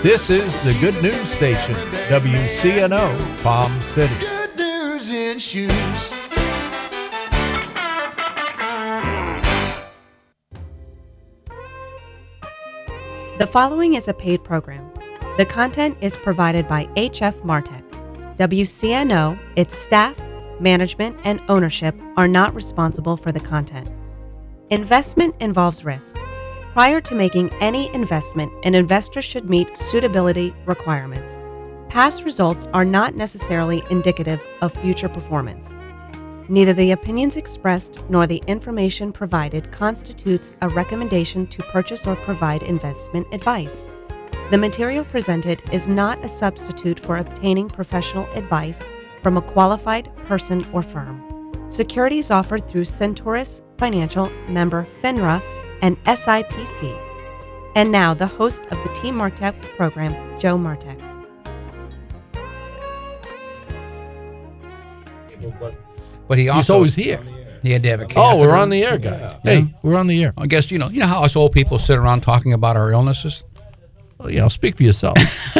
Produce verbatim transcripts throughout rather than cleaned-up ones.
This is the Good News Station, W C N O, Palm City. Good news in shoes. The following is a paid program. The content is provided by H F Martech. W C N O, its staff, management, and ownership are not responsible for the content. Investment involves risk. Prior to making any investment, an investor should meet suitability requirements. Past results are not necessarily indicative of future performance. Neither the opinions expressed nor the information provided constitutes a recommendation to purchase or provide investment advice. The material presented is not a substitute for obtaining professional advice from a qualified person or firm. Securities offered through Centaurus Financial, member FINRA, and S I P C. And now, the host of the Team Martech program, Joe Martech. But he also, He's always here. He had to have a catheter. Oh, we're on the air, guy. Yeah. Hey, we're on the air. I guess, you know, you know how us old people sit around talking about our illnesses? Oh, yeah, I'll speak for yourself.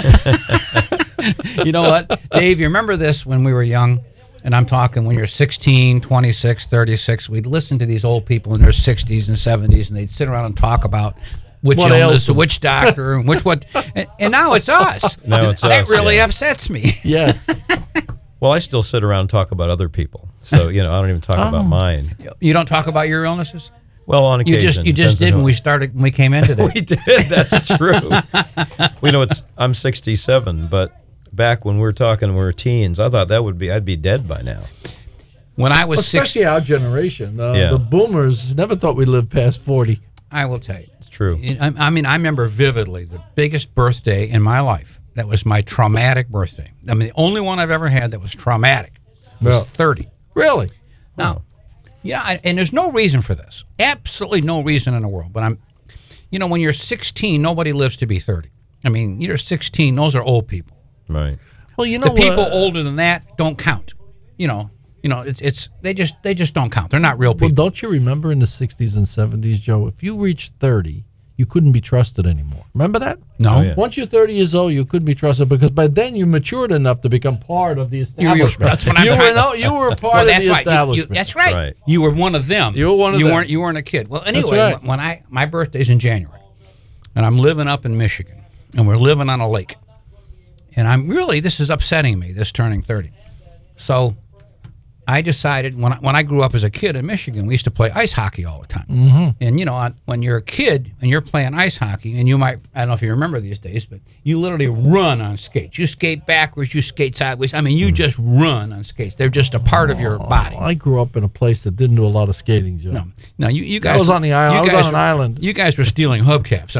You know what? Dave, you remember this when we were young? And I'm talking when you're sixteen, twenty-six, thirty-six. We'd listen to these old people in their sixties and seventies, and they'd sit around and talk about which What illness, ails them. which doctor, and which what. And, and now it's us. Now it's that us, really yeah. upsets me. Yes. Well, I still sit around and talk about other people. So, you know, I don't even talk about mine. You don't talk about your illnesses? Well, on You occasion. just you just depends on did when who- we started when we came in today. We did. That's true. We know it's. I'm sixty-seven, but back when we were talking, when we were teens, I thought that would be. I'd be dead by now. When I was six, Especially our generation. Uh, Yeah. The boomers never thought we'd live past forty. I will tell you. It's true. I, I mean, I remember vividly the biggest birthday in my life. That was my traumatic birthday. I mean, the only one I've ever had that was traumatic was Well. thirty. Really? Now, yeah, I, and there's no reason for this. Absolutely no reason in the world. But I'm, you know, when you're sixteen, nobody lives to be thirty. I mean, you're sixteen; those are old people. Right. Well, you know The people what? older than that don't count. You know, you know, it's it's they just they just don't count. They're not real Well, people. don't you remember in the sixties and seventies, Joe, if you reached thirty, you couldn't be trusted anymore. Remember that? No. Oh, yeah. Once you're thirty years old, you couldn't be trusted because by then you matured enough to become part of the establishment. that's what I'm you were trying- no, you were a part Well, of that's the right. You- you- establishment. that's right. Right. You were one of them. You were one of you them. weren't. You weren't a kid. Well, anyway, right. when I my birthday's in January, and I'm living up in Michigan, and we're living on a lake, and I'm really this is upsetting me. This turning thirty, so I decided when I, when I grew up as a kid in Michigan, we used to play ice hockey all the time. Mm-hmm. And you know, on, when you're a kid and you're playing ice hockey, and you might I don't know if you remember these days, but you literally run on skates. You skate backwards, you skate sideways. I mean, you just run on skates. They're just a part of your body. I grew up in a place that didn't do a lot of skating, Joe. No, no, you, you guys. was on the island. you I was guys on an were- island. You guys were stealing hubcaps. I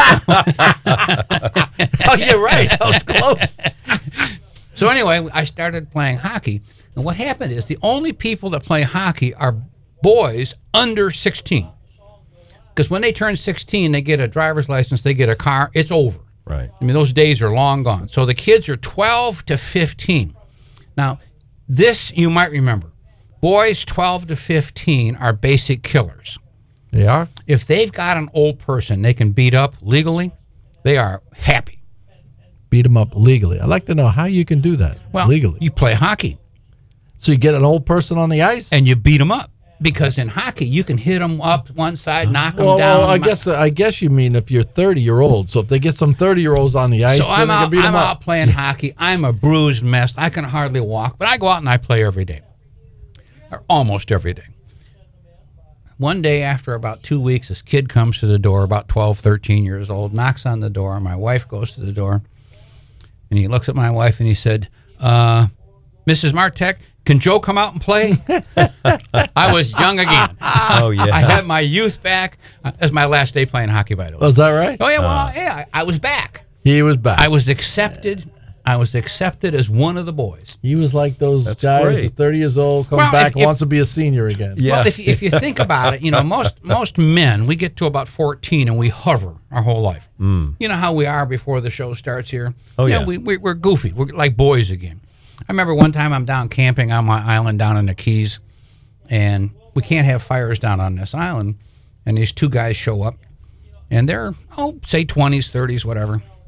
mean, Oh, you're right. That was close. so anyway, I started playing hockey, and what happened is the only people that play hockey are boys under sixteen, because when they turn sixteen, they get a driver's license, they get a car, it's over. Right. I mean, those days are long gone. So the kids are twelve to fifteen. Now, this you might remember. Boys twelve to fifteen are basic killers. They are? If they've got an old person they can beat up legally, they are happy. Beat them up legally. I'd like to know how you can do that Well, legally. you play hockey So you get an old person on the ice? and you beat them up. Because in hockey, you can hit them up one side, knock them Well, down. well, I guess I guess you mean if you're thirty year old. So if they get some thirty year olds on the ice, So then I'm they can out, beat I'm them up. out playing hockey. I'm a bruised mess. I can hardly walk, but I go out and I play every day, or almost every day. One day after about two weeks, this kid comes to the door, about twelve, thirteen years old, knocks on the door. My wife goes to the door, and he looks at my wife and he said, uh, Missus Martech, can Joe come out and play? I was young again. Oh, yeah. I had my youth back. Uh, It was my last day playing hockey, by the way. Oh, is that right? Oh, yeah, well, yeah, I, I was back. He was back. I was accepted. I was accepted as one of the boys. he was like those That's guys great. who's thirty years old, comes Well, back, if- if- wants to be a senior again. Yeah. Well, if, if you think about it, you know, most most men, we get to about fourteen and we hover our whole life. Mm. You know how we are before the show starts here? Oh, You know, yeah. we, we, we're goofy. We're like boys again. I remember one time I'm down camping on my island down in the Keys, and we can't have fires down on this island, and these two guys show up, and they're, oh, say twenties, thirties, whatever.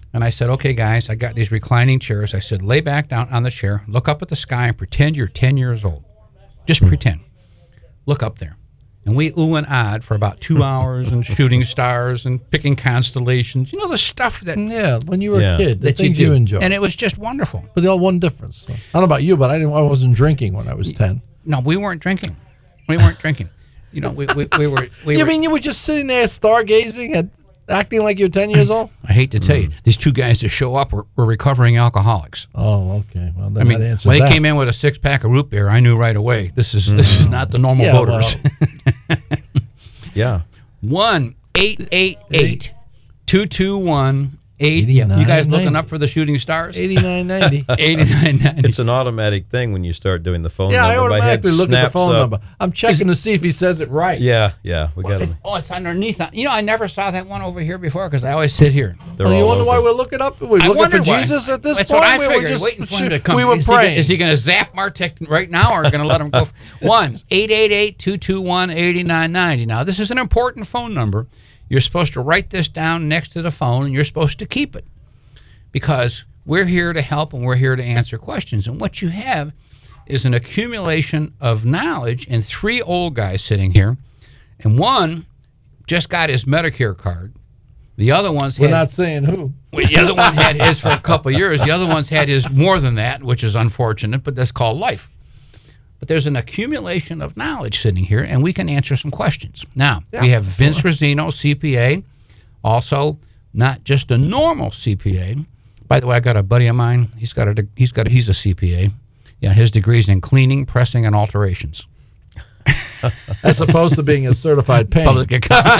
And I said, okay, guys, I got these reclining chairs. I said, lay back down on the chair, look up at the sky, and pretend you're ten years old. Just pretend. Look up there. And we ooh and ah'd for about two hours and shooting stars and picking constellations. You know, the stuff that, Yeah, when you were Yeah. a kid, the that you things do. you, enjoy. And it was just wonderful. but the one difference. So, I don't know about you, but I didn't. I wasn't drinking when I was ten. No, we weren't drinking. We weren't drinking. You know, we, we, we were... We You were, mean you were just sitting there stargazing and acting like you're ten years old? I hate to tell you, these two guys that show up were, were recovering alcoholics. Oh, okay. Well, then I mean, that answers when they that. came in with a six pack of root beer, I knew right away this is this is not the normal Yeah, voters. well, Yeah. One eight eight eight two two one eight. You guys looking up for the shooting stars? eighty-nine ninety. Eighty-nine ninety. It's an automatic thing when you start doing the phone Yeah, I number. My head automatically look at the snaps phone up. number. I'm checking to see if he says it right. Yeah, yeah, we got them. Oh, it's underneath. You know, I never saw that one over here before because I always sit here. They're Oh, you all wonder why over. we're looking up? We're I looking for wondered why. Jesus at this That's point. what I we figured. were just waiting for him to come. we were is praying. He, is he going to zap Martek right now, or going to let him go? One eight eight eight two two one eighty nine ninety. Now, this is an important phone number. You're supposed to write this down next to the phone, and you're supposed to keep it because we're here to help and we're here to answer questions. And what you have is an accumulation of knowledge in three old guys sitting here, and one just got his Medicare card. The other one's We're had, not saying who. well, the other one had his for a couple of years. The other one's had his more than that, which is unfortunate, but that's called life. But there's an accumulation of knowledge sitting here, and we can answer some questions. Now, we have Vince Rosino, C P A, also not just a normal C P A. By the way, I got a buddy of mine. He's got a he's got a, he's a C P A. Yeah, his degree's in cleaning, pressing, and alterations. As opposed to being a certified paint. Public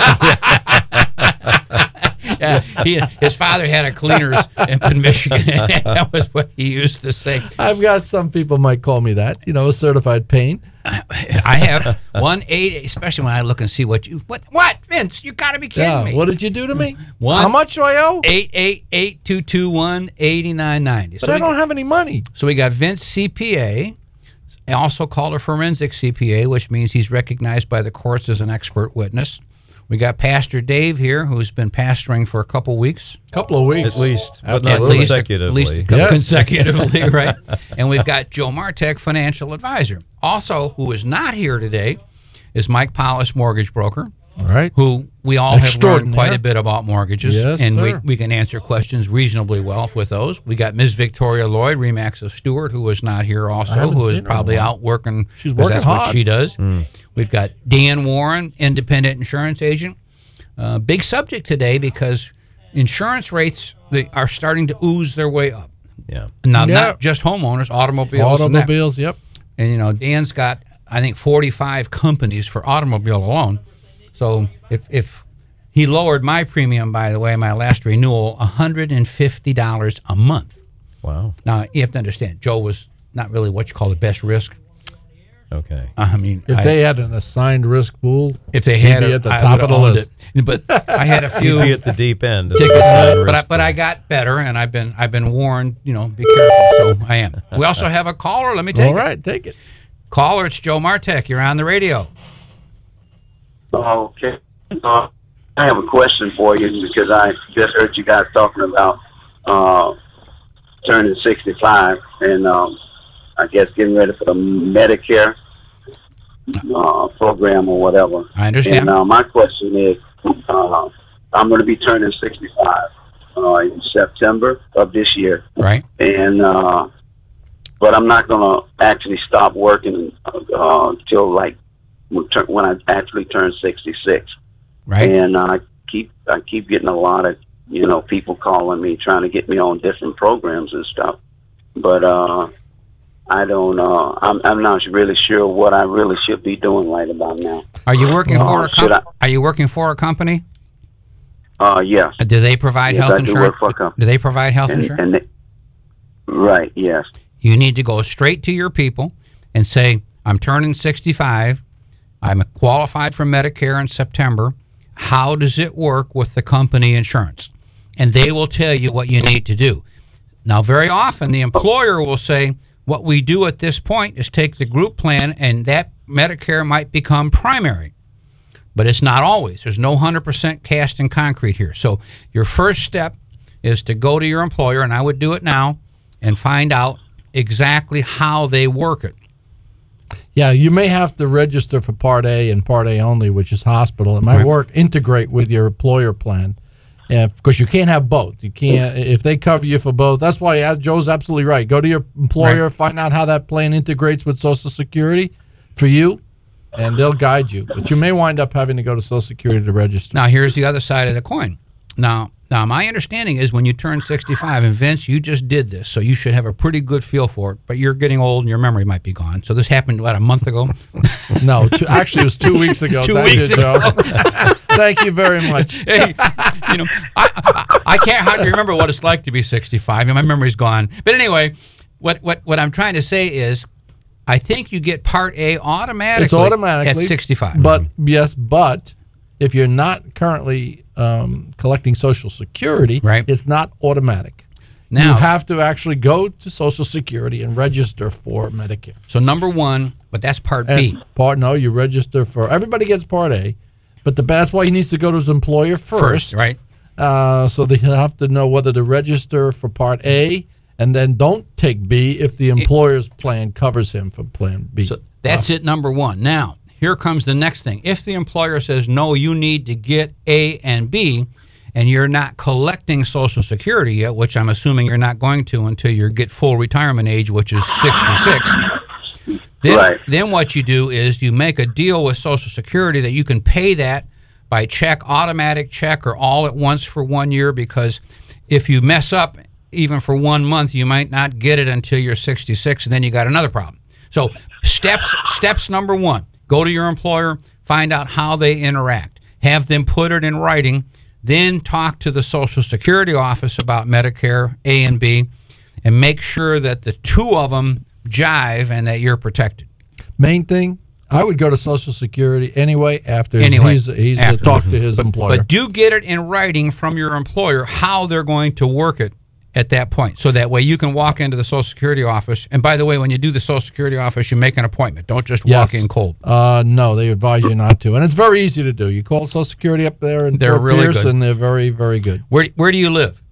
Yeah, he, his father had a cleaners in, in Michigan. That was what he used to say. I've got some people might call me that, you know, a certified paint. I have one eight, especially when I look and see what you what what Vince, you got to be kidding Yeah. me. What did you do to me? One- How much do I owe? Eight eight eight two two one eighty nine ninety. But So I we, don't have any money. so we got Vince C P A, also called a forensic C P A, which means he's recognized by the courts as an expert witness. We got Pastor Dave here, who's been pastoring for a couple weeks. Couple of weeks. At least, but At not least- consecutively. At least a couple Yes. consecutively, right? And we've got Joe Martek, financial advisor. Also, who is not here today, is Mike Polish, mortgage broker, All right. who we all have learned Extraordinaire. quite a bit about mortgages, Yes, and we, sir. we can answer questions reasonably well with those. We got Miz Victoria Lloyd, Remax of Stewart, who is not here also, haven't who seen is her in a probably while. out working. She's 'cause working that's hard. what she does. Hmm. We've got Dan Warren, independent insurance agent. Uh, big subject today because insurance rates they are starting to ooze their way up. Yeah. Now, Yeah. not just homeowners, automobiles. and that. Automobiles, yep. And, you know, Dan's got, I think, forty-five companies for automobile alone. So if if he lowered my premium, by the way, my last renewal, one hundred fifty dollars a month. Wow. Now, you have to understand, Joe was not really what you call the best risk. Okay. I mean, If I- they had an assigned risk pool, if they he'd had be it, at the I top would've of the owned list. it. But I had a few You'd be at the deep end. of tickets, the uh, risk but I, but I got better, and I've been I've been warned. You know, be careful. So I am. We also have a caller. Let me take all it. right, take it. Caller, it's Joe Martek. You're on the radio. Okay. Uh, I have a question for you because I just heard you guys talking about uh, turning sixty-five and um, I guess getting ready for the Medicare uh, program or whatever. I understand. And uh, my question is, uh, I'm going to be turning sixty-five uh, in September of this year, Right. and uh, but I'm not going to actually stop working uh, until like when I actually turn sixty-six. Right. And I keep I keep getting a lot of you know people calling me trying to get me on different programs and stuff, but uh, I don't. Uh, I'm I'm not really sure what I really should be doing right about now. Are you working Uh, for a should com- Are you working for a company? Uh, yes. Uh, Do they provide Yes, health I do insurance? work for a company. Do they provide health And, insurance? and they, right. Yes. You need to go straight to your people and say, "I'm turning sixty-five. I'm qualified for Medicare in September. How does it work with the company insurance?" And they will tell you what you need to do. Now, very often the employer will say, "What we do at this point is take the group plan, and that Medicare might become primary." But it's not always. There's no one hundred percent cast in concrete here. So your first step is to go to your employer, and I would do it now, and find out exactly how they work it. Yeah, you may have to register for Part A and Part A only, which is hospital. It might Right. work, integrate with your employer plan. Because you can't have both. You can't if they cover you for both. That's why uh, Joe's absolutely right. Go to your employer, Right. find out how that plan integrates with Social Security for you, and they'll guide you. But you may wind up having to go to Social Security to register. Now, here's the other side of the coin. Now, now my understanding is when you turn sixty-five, and Vince, you just did this, so you should have a pretty good feel for it, but you're getting old and your memory might be gone. So this happened, what, a month ago? No, two, actually, it was two weeks ago. Two Thank weeks you, Joe. Thank you very much. Hey, you know, I, I, I can't hardly remember what it's like to be sixty-five, and my memory's gone. But anyway, what, what, what I'm trying to say is I think you get Part A automatically, It's automatically at sixty-five. But yes, but if you're not currently um, collecting Social Security, Right. it's not automatic. Now- you have to actually go to Social Security and register for Medicare. So number one, but that's Part And B. part no, you register for everybody gets Part A, but the that's why he needs to go to his employer first. First, right? Uh, so they have to know whether to register for Part A, and then don't take B if the employer's plan covers him for Plan B. So that's it, number one. Now, here comes the next thing. If the employer says, no, you need to get A and B, and you're not collecting Social Security yet, which I'm assuming you're not going to until you get full retirement age, which is sixty-six, then, Right. then what you do is you make a deal with Social Security that you can pay that by check, automatic check, or all at once for one year, because if you mess up even for one month, you might not get it until you're sixty-six, and then you got another problem. So steps steps number one, go to your employer, find out how they interact, have them put it in writing, then talk to the Social Security office about Medicare A and B, and make sure that the two of them jive and that you're protected. Main thing, I would go to Social Security anyway after Anyway, he's he's uh, after. talked to his employer. But do get it in writing from your employer how they're going to work it at that point. So that way you can walk into the Social Security office. And by the way, when you do the Social Security office, you make an appointment. Don't just walk Yes. in cold. Uh, no, they advise you not to, and it's very easy to do. You call Social Security up there, and They're Fort really Pierce, good. and they're very, very good. Where where do you live?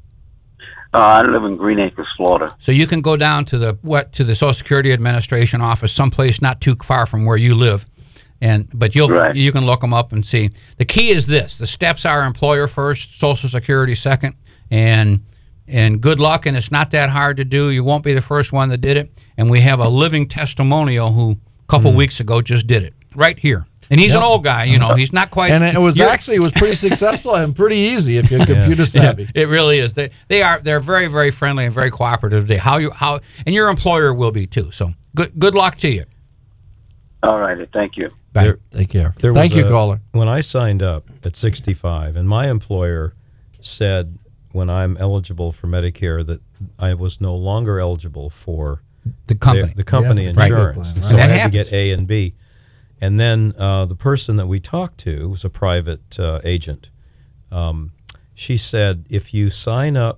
Uh, I live in Green Acres, Florida. So you can go down to the what to the Social Security Administration office, someplace not too far from where you live, and but you'll Right. you can look them up and see. The key is this: the steps are employer first, Social Security second, and and good luck. And it's not that hard to do. You won't be the first one that did it. And we have a living testimonial who a couple weeks ago just did it right here. And he's an Yep. old guy, you know. He's not quite. And it was you're- actually it was pretty successful and pretty easy if you're computer savvy. It really is. They they are they're very very friendly and very cooperative today. How you how and your employer will be too. So good good luck to you. All righty, thank you. Bye. There- Take care. There Thank was you, a- caller. When I signed up at sixty-five, and my employer said when I'm eligible for Medicare that I was no longer eligible for The company. the, the company Yeah, right. insurance. Right. And so That I had happens. to get A and B. And then uh, the person that we talked to was a private uh, agent. Um, she said, if you sign up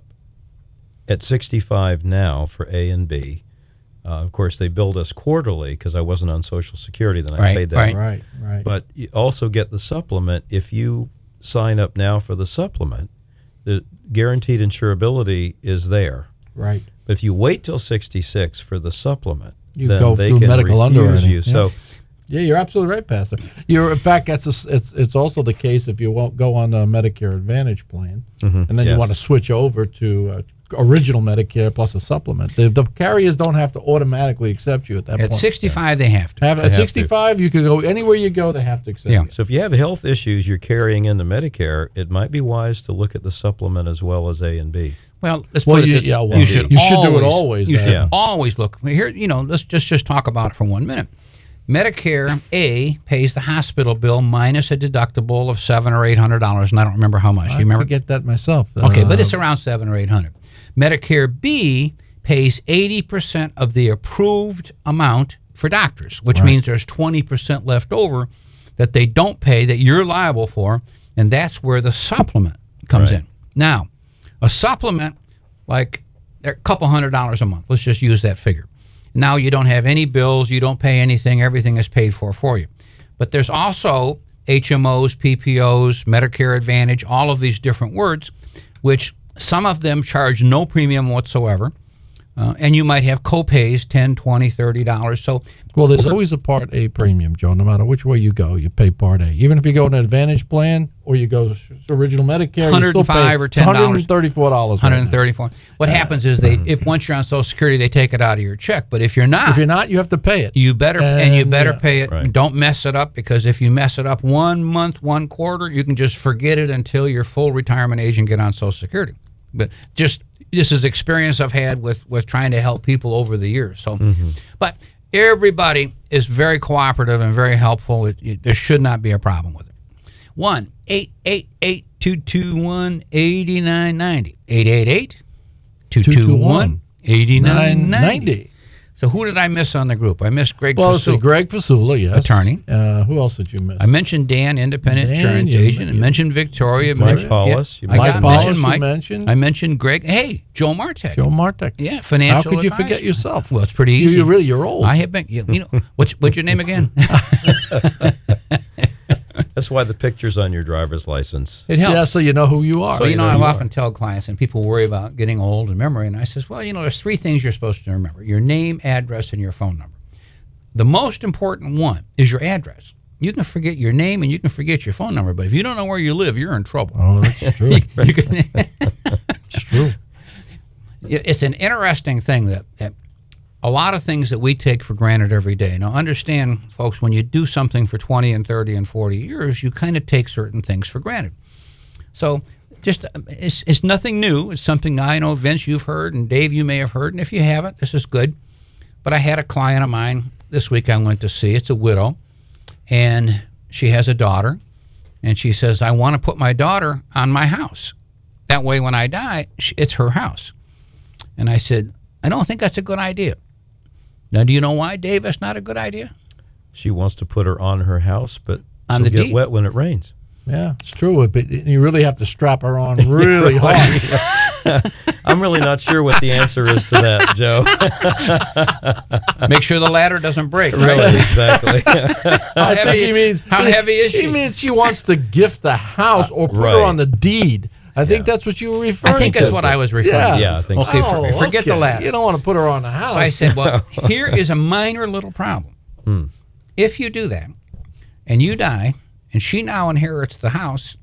at sixty-five now for A and B, uh, of course they billed us quarterly because I wasn't on Social Security, then I Right, paid that. right. Right, right. But you also get the supplement. If you sign up now for the supplement, the guaranteed insurability is there. right. But if you wait till sixty-six for the supplement, You then go they through can medical refuse underwriting, you. yeah. So Yeah, you're absolutely right, Pastor. You're in fact that's a s it's it's also the case if you won't go on a Medicare Advantage plan, and then you yes. want to switch over to uh, original Medicare plus a supplement. The, the carriers don't have to automatically accept you at that At point. sixty-five, they have to. Have, They at have to. sixty-five, you can go anywhere you go. They have to accept Yeah. you. So if you have health issues you're carrying into Medicare, it might be wise to look at the supplement as well as A and B. Well, let's Well, put it you- this- yeah, well, you should you should do it always. always, You uh, should Yeah. always look here. You know, let's just just talk about it for one minute. Medicare A pays the hospital bill minus a deductible of seven or eight hundred dollars, and I don't remember how much. I you remember? forget that myself. Okay, but Uh, it's around seven or eight hundred. Medicare B pays eighty percent of the approved amount for doctors, which Right. means there's twenty percent left over that they don't pay that you're liable for, and that's where the supplement comes Right. in. Now, a supplement, like they're a couple hundred dollars a month. Let's just use that figure. Now you don't have any bills, you don't pay anything, everything is paid for for you. But there's also H M Os, P P Os, Medicare Advantage, all of these different words, which some of them charge no premium whatsoever. Uh, and you might have co-pays, ten, twenty, thirty dollars. So, Well, there's always a Part A premium, Joe. No matter which way you go, you pay Part A. Even if you go in an Advantage plan or you go s- original Medicare, you still pay one hundred five or ten dollars. one hundred thirty-four dollars. one hundred thirty-four. What happens is they, if once you're on Social Security, they take it out of your check. But if you're not, If you're not, you have to pay it. you better and, you And, better yeah. pay it. Right. Don't mess it up, because if you mess it up one month, one quarter, you can just forget it until you're full retirement age and get on Social Security. But just this is experience I've had with with trying to help people over the years. So, but everybody is very cooperative and very helpful. It, it, there should not be a problem with it. One eight eight eight two two one eighty nine ninety eight eight eight two two one eighty nine ninety. So who did I miss on the group? I missed Greg. Well, let's see. Fasul. Greg Fasula, yes. Attorney. Uh, who else did you miss? I mentioned Dan, independent Dan, insurance you agent. I men- mentioned Victoria. Mike mentioned- Paulus, you I Mike got Paulus mentioned you Mike. mentioned. I mentioned Greg. Hey, Joe Martek. Joe Martek. Yeah, financial. How could you advisor. forget yourself? Well, it's pretty You, easy. you really, you're old. I have been. You, you know, what's what's your name again? That's why the picture's on your driver's license. It helps. yeah, so you know who you are. So, you know, know I you often tell clients, and people worry about getting old and memory, and I says, well, you know, there's three things you're supposed to remember: your name, address, and your phone number. The most important one is your address. You can forget your name and you can forget your phone number, but if you don't know where you live, you're in trouble. Oh, that's true. You can- It's true. it's an interesting thing that, that a lot of things that we take for granted every day. Now, understand, folks, when you do something for twenty and thirty and forty years, you kind of take certain things for granted. So just um, it's, it's nothing new. It's something I know, Vince, you've heard, and Dave, you may have heard. And if you haven't, this is good. But I had a client of mine this week I went to see. It's a widow, and she has a daughter. And she says, I want to put my daughter on my house. That way, when I die, sh- it's her house. And I said, I don't think that's a good idea. Now, do you know why, Dave, that's not a good idea? She wants to put her on her house, but On she'll the get deed. wet when it rains. Yeah, it's true. But you really have to strap her on really hard. I'm really not sure what the answer is to that, Joe. Make sure the ladder doesn't break. Really, Right? exactly. How I heavy, think he means how heavy is He she? means she wants to gift the house or put Right. her on the deed. I think Yeah. that's what you were referring I to. think that's what I was referring Yeah. to. Yeah, I think Okay, so. for- forget the okay. ladder. You don't want to put her on the house. So I said, well, here is a minor little problem. Hmm. If you do that and you die and she now inherits the house,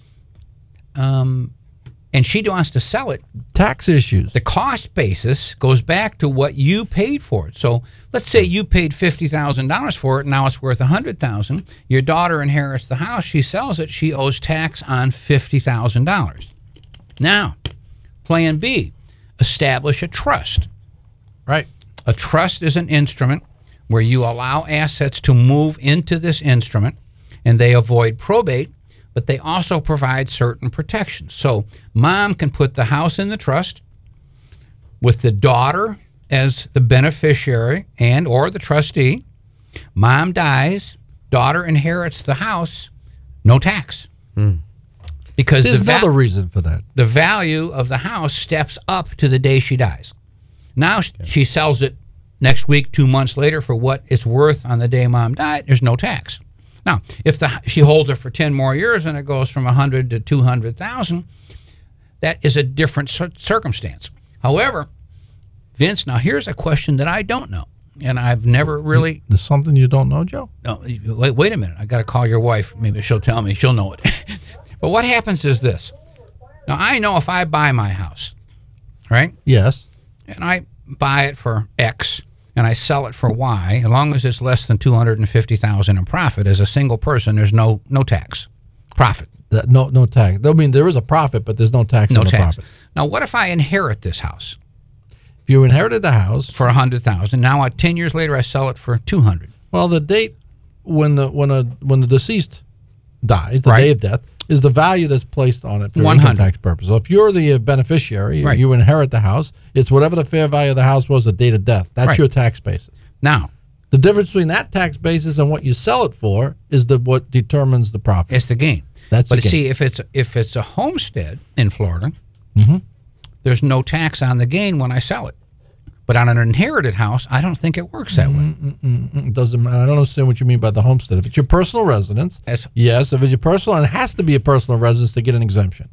um, and she wants to sell it, tax issues. the cost basis goes back to what you paid for it. So let's say you paid fifty thousand dollars for it, and now it's worth one hundred thousand dollars. Your daughter inherits the house, she sells it, she owes tax on fifty thousand dollars. Now, plan B, establish a trust. Right. A trust is an instrument where you allow assets to move into this instrument, and they avoid probate, but they also provide certain protections. So mom can put the house in the trust with the daughter as the beneficiary and or the trustee. Mom dies, daughter inherits the house, no tax. Because There's the, va- another reason for that. the value of the house steps up to the day she dies. Now sh she sells it next week, two months later, for what it's worth on the day mom died. There's no tax. Now, if the she holds it for ten more years and it goes from a hundred to two hundred thousand, that is a different cir circumstance. However, Vince, now here's a question that I don't know, and I've never really. There's something you don't know, Joe? No, wait, wait a minute. I got to call your wife. Maybe she'll tell me. She'll know it. But what happens is this. Now, I know if I buy my house, right, Yes. and I buy it for X and I sell it for Y, as long as it's less than two hundred fifty thousand dollars in profit, as a single person, there's no no tax. Profit. That, no, no tax. I mean, there is a profit, but there's no tax No on the tax. profit. Now, what if I inherit this house If you inherited the house, for one hundred thousand dollars? Now, uh, ten years later, I sell it for two hundred thousand dollars. well, the date when the when a when the deceased dies, the Right. day of death, is the value that's placed on it for one income hundred. tax purposes. So if you're the uh, beneficiary, Right. you inherit the house. It's whatever the fair value of the house was at date of death. That's Right. your tax basis. Now, The difference between that tax basis and what you sell it for is the what determines the profit. it's the gain. That's but the gain. see, if it's if it's a homestead in Florida, Mm-hmm. there's no tax on the gain when I sell it. But on an inherited house, I don't think it works that way. Mm, It doesn't matter. I don't understand what you mean by the homestead. If it's your personal residence, That's- yes. If it's your personal, and it has to be a personal residence to get an exemption.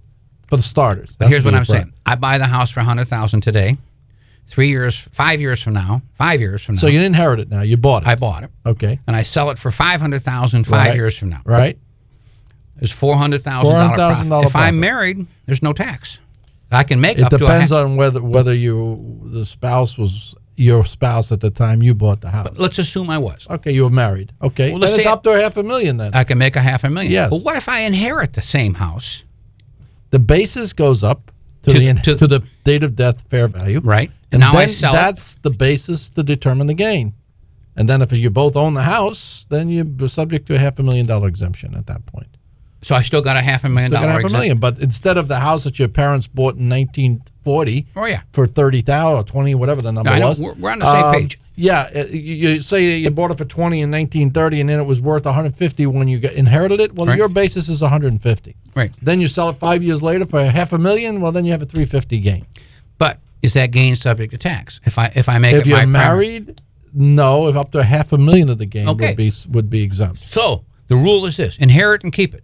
For the starters. But Has here's to be what a I'm prep. saying. I buy the house for one hundred thousand dollars today. Three years, five years from now, five years from now. So you didn't inherit it now. You bought it. I bought it. Okay. And I sell it for five hundred thousand dollars five Right. years from now. Right. There's four hundred thousand dollars profit. $400,000 If I'm profit. married, there's no tax. I can make It up to a depends half. on whether whether you the spouse was your spouse at the time you bought the house. Let's assume I was. Okay, you were married. Okay, Well, then let's it's say- up to a half a million then. I can make a half a million. Yes. But what if I inherit the same house? The basis goes up to, To- the to- to the date of death fair value. Right. And now then I sell it. that's the basis to determine the gain. And then if you both own the house, then you're subject to a half a million dollar exemption at that point. So I still got a half a million So you got dollar half a exemption. million. But instead of the house that your parents bought in nineteen forty Oh, yeah. for thirty thousand or twenty, whatever the number I know. was. We're- we're on the same um, page. Yeah, uh, you, you say you bought it for twenty in nineteen thirty, and then it was worth one hundred fifty when you got, inherited it. Well, Right. your basis is one hundred fifty. Right. Then you sell it five years later for half a million. Well, then you have a three fifty gain. But is that gain subject to tax? If I if I make If it you're my primary- married, no. If up to half a million of the gain Okay. would be would be exempt. So the rule is this: inherit and keep it.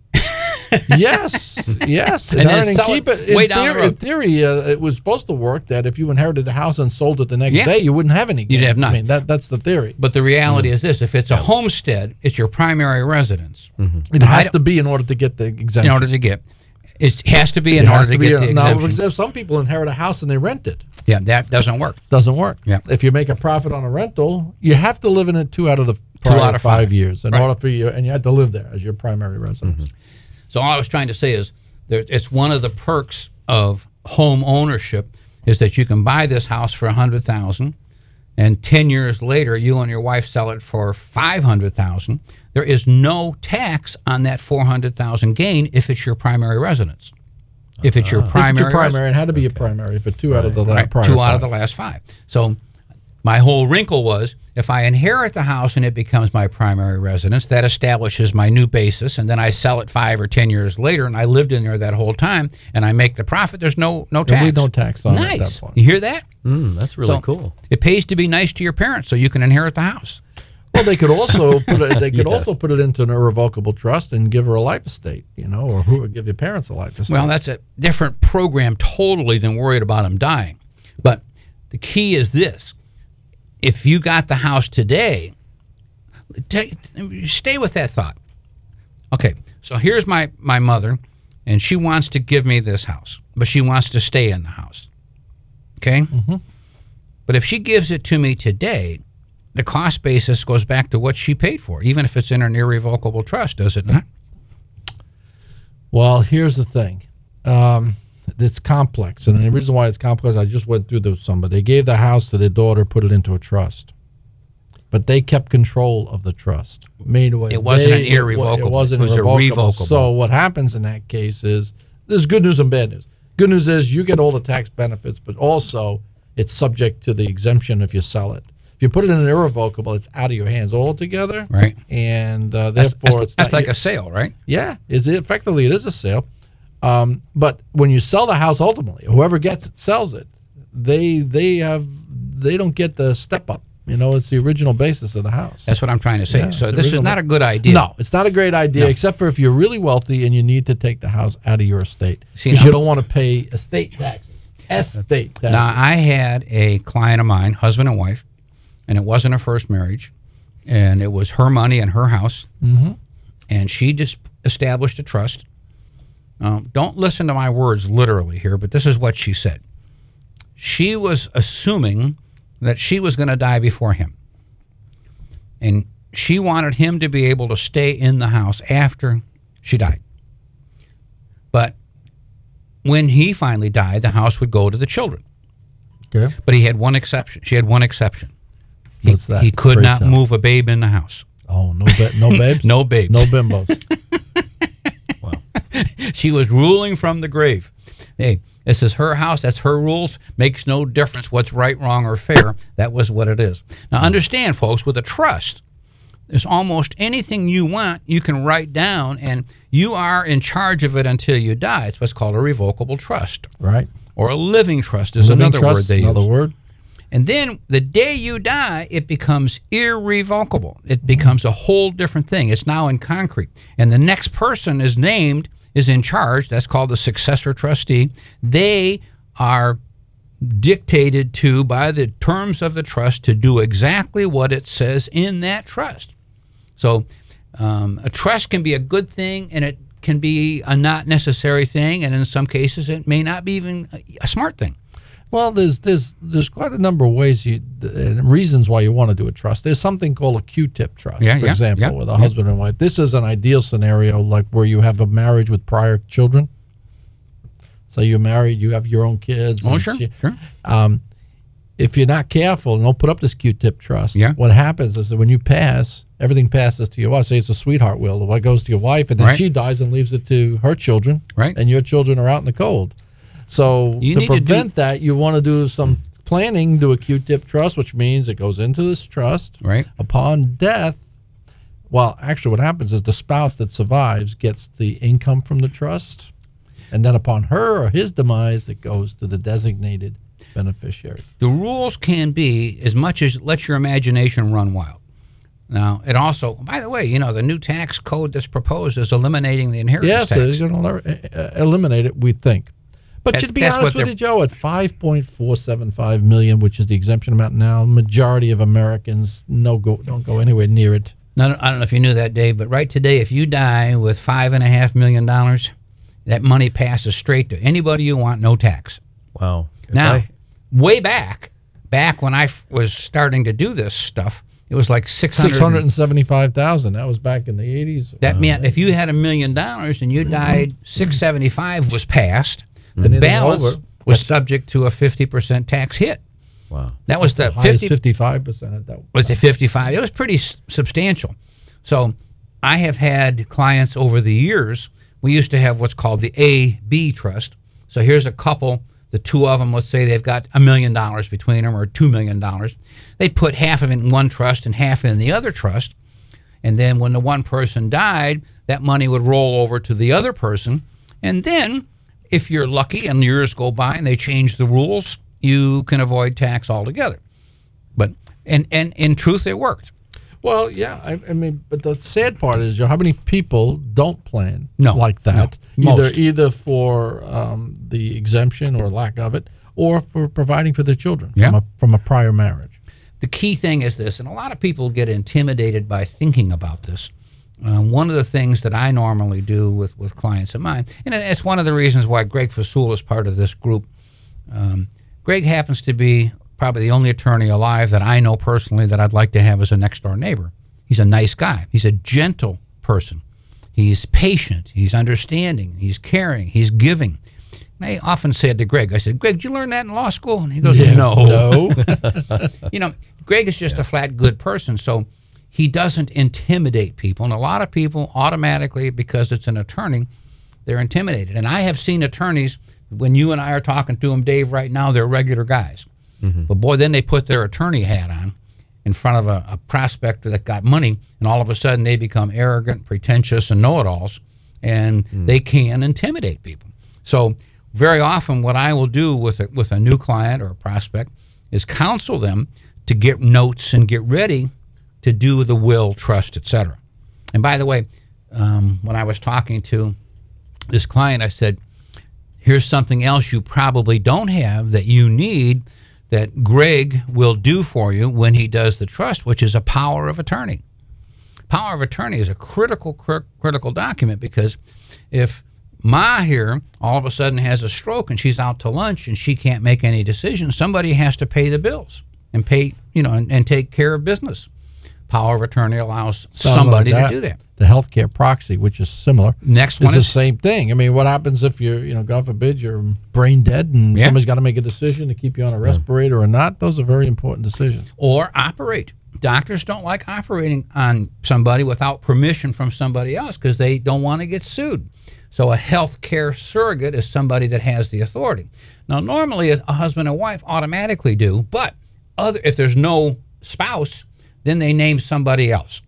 Yes, yes. And then Inherit and sell keep it it. In way down the theory, road. in theory uh, it was supposed to work that if you inherited the house and sold it the next Yeah. day, you wouldn't have any gain. You'd have none. I mean, that, that's the theory. But the reality is this: if it's a homestead, it's your primary residence. It I has don't- to be in order to get the exemption. In order to get, it has to be It in order has to, to be get a- the now, exemption. for example, some people inherit a house and they rent it. Yeah, that doesn't work. Doesn't work. Yeah. If you make a profit on a rental, you have to live in it two out of the prior out of five, five. years in Right. order for you, and you had to live there as your primary residence. So all I was trying to say is, there, it's one of the perks of home ownership is that you can buy this house for a hundred thousand, and ten years later, you and your wife sell it for five hundred thousand. There is no tax on that four hundred thousand gain if it's your primary residence. If it's your If it's primary, your primary, residence. it had to be your primary for two out of the la- Right, prior two out of five. the last five. So my whole wrinkle was, if I inherit the house and it becomes my primary residence, that establishes my new basis, and then I sell it five or ten years later, and I lived in there that whole time, and I make the profit. There's no no tax. There'll be no tax on it at nice. that point. You hear that? Mm, that's really So cool. It pays to be nice to your parents, so you can inherit the house. Well, they could also put it, they could Yeah. also put it into an irrevocable trust and give her a life estate, you know, or who give your parents a life estate. Well, that's a different program totally than worried about them dying. But the key is this: if you got the house today, take, stay with that thought. Okay, so here's my, my mother, and she wants to give me this house, but she wants to stay in the house. Okay? Mm-hmm. But if she gives it to me today, the cost basis goes back to what she paid for, even if it's in an irrevocable trust, does it not? Well, here's the thing. Um, it's complex. And the reason why it's complex, I just went through this with somebody. They gave the house to their daughter, put it into a trust. But they kept control of the trust. Made away. It wasn't they, an irrevocable. It wasn't It was a irrevocable. revocable. So what happens in that case is there's good news and bad news. Good news is you get all the tax benefits, but also it's subject to the exemption if you sell it. If you put it in an irrevocable, it's out of your hands altogether. Right. And uh, That's, therefore, that's, it's that's not like your- a sale, right? yeah, it's effectively it is a sale. Um, but when you sell the house, ultimately, whoever gets it sells it. They they have they don't get the step up. You know, it's the original basis of the house. That's what I'm trying to say. Yeah, so it's this is original. not a good idea. No, it's not a great idea, No. except for if you're really wealthy and you need to take the house out of your estate See, because now- you don't want to pay estate taxes. Estate taxes. Now, I had a client of mine, husband and wife, and it wasn't a first marriage, and it was her money and her house, mm-hmm. and she just established a trust. Um, don't listen to my words literally here, but this is what she said. She was assuming that she was going to die before him, and she wanted him to be able to stay in the house after she died. But when he finally died, the house would go to the children. Okay. But he had one exception. She had one exception. He, What's that? he could Great not job. move a babe in the house. Oh, no, ba- no babes. No babes. No bimbos. She was ruling from the grave. Hey, this is her house. That's her rules. Makes no difference what's right, wrong, or fair. That was what it is. Now, understand, folks, with a trust, there's almost anything you want you can write down, and you are in charge of it until you die. It's what's called a revocable trust, Right. or a living trust is Living another trust, word they another use. word. And then the day you die, it becomes irrevocable. It becomes a whole different thing. It's now in concrete. And the next person is named is in charge. That's called the successor trustee. They are dictated to by the terms of the trust to do exactly what it says in that trust. So um, a trust can be a good thing, and it can be a not necessary thing, and in some cases it may not be even a, a smart thing. Well, there's there's there's quite a number of ways you uh, reasons why you want to do a trust. There's something called a Q-tip trust, Yeah, for yeah, example, yeah, with a yeah. husband and wife. This is an ideal scenario, like where you have a marriage with prior children. So you're married, you have your own kids. Oh, and sure, she- sure. Um, if you're not careful and don't put up this Q-tip trust, Yeah. what happens is that when you pass, everything passes to your wife. Say it's a sweetheart will. What goes to your wife, and then Right. she dies and leaves it to her children, Right. and your children are out in the cold. So You to need to do- prevent that, you want to do some planning, do a Q-tip trust, which means it goes into this trust. Right. Upon death, well, actually what happens is the spouse that survives gets the income from the trust, and then upon her or his demise, it goes to the designated beneficiary. The rules can be as much as let your imagination run wild. Now, it also, by the way, you know, the new tax code that's proposed is eliminating the inheritance Yes, tax. they're going to eliminate it, we think. But That's- to be that's honest what with they're- you, Joe, at five point four seven five million, which is the exemption amount now, majority of Americans no go don't go anywhere near it. Now, I don't know if you knew that, Dave, but right today, if you die with five and a half million dollars, that money passes straight to anybody you want, no tax. Wow. If Now, I- way back, back when I f- was starting to do this stuff, it was like six hundred. Six hundred and seventy-five thousand. That was back in the eighties. That meant if you had a million dollars and you died, six seventy-five was passed. The Anything balance over- was subject to a fifty percent tax hit. wow. That was the high as fifty. fifty-five percent at that. Was the fifty-five? It was pretty s- substantial. So I have had clients over the years. We used to have what's called the A B trust. So here's a couple. The two of them, let's say they've got a million dollars between them, or two million dollars. They put half of it in one trust and half in the other trust. And then when the one person died, that money would roll over to the other person. And then, if you're lucky and years go by and they change the rules, you can avoid tax altogether. But and, and in truth, it worked. Well, yeah. I, I mean, but the sad part is, Joe, how many people don't plan No, like that? no, either most. either for um, the exemption or lack of it, or for providing for their children Yeah. from a from a prior marriage. The key thing is this, and a lot of people get intimidated by thinking about this. Uh, one of the things that I normally do with, with clients of mine, and it's one of the reasons why Greg Fasul is part of this group. Um, Greg happens to be probably the only attorney alive that I know personally that I'd like to have as a next-door neighbor. He's a nice guy. He's a gentle person. He's patient. He's understanding. He's caring. He's giving. And I often said to Greg, I said, Greg, did you learn that in law school? And he goes, Yeah, no. no. You know, Greg is just a flat good person, so he doesn't intimidate people. And a lot of people automatically, because it's an attorney, they're intimidated. And I have seen attorneys, when you and I are talking to them, Dave, right now, they're regular guys. Mm-hmm. But boy, then they put their attorney hat on in front of a, a prospector that got money, and all of a sudden they become arrogant, pretentious, and know-it-alls, and Mm. they can intimidate people. So very often what I will do with a, with a new client or a prospect is counsel them to get notes and get ready to do the will, trust, et cetera. And by the way, um, when I was talking to this client, I said, here's something else you probably don't have that you need that Greg will do for you when he does the trust, which is a power of attorney. Power of attorney is a critical, cr- critical document, because if Ma here all of a sudden has a stroke and she's out to lunch and she can't make any decisions, somebody has to pay the bills and pay, you know, and, and take care of business. Power of attorney allows Sounds somebody like to do that. The healthcare proxy, which is similar, Next is one the is same thing. I mean, what happens if you're, you know, God forbid, you're brain dead and Yeah. somebody's got to make a decision to keep you on a respirator or not? Those are very important decisions. or operate. Doctors don't like operating on somebody without permission from somebody else because they don't want to get sued. So a health care surrogate is somebody that has the authority. Now, normally a husband and wife automatically do, but other if there's no spouse, then they name somebody else.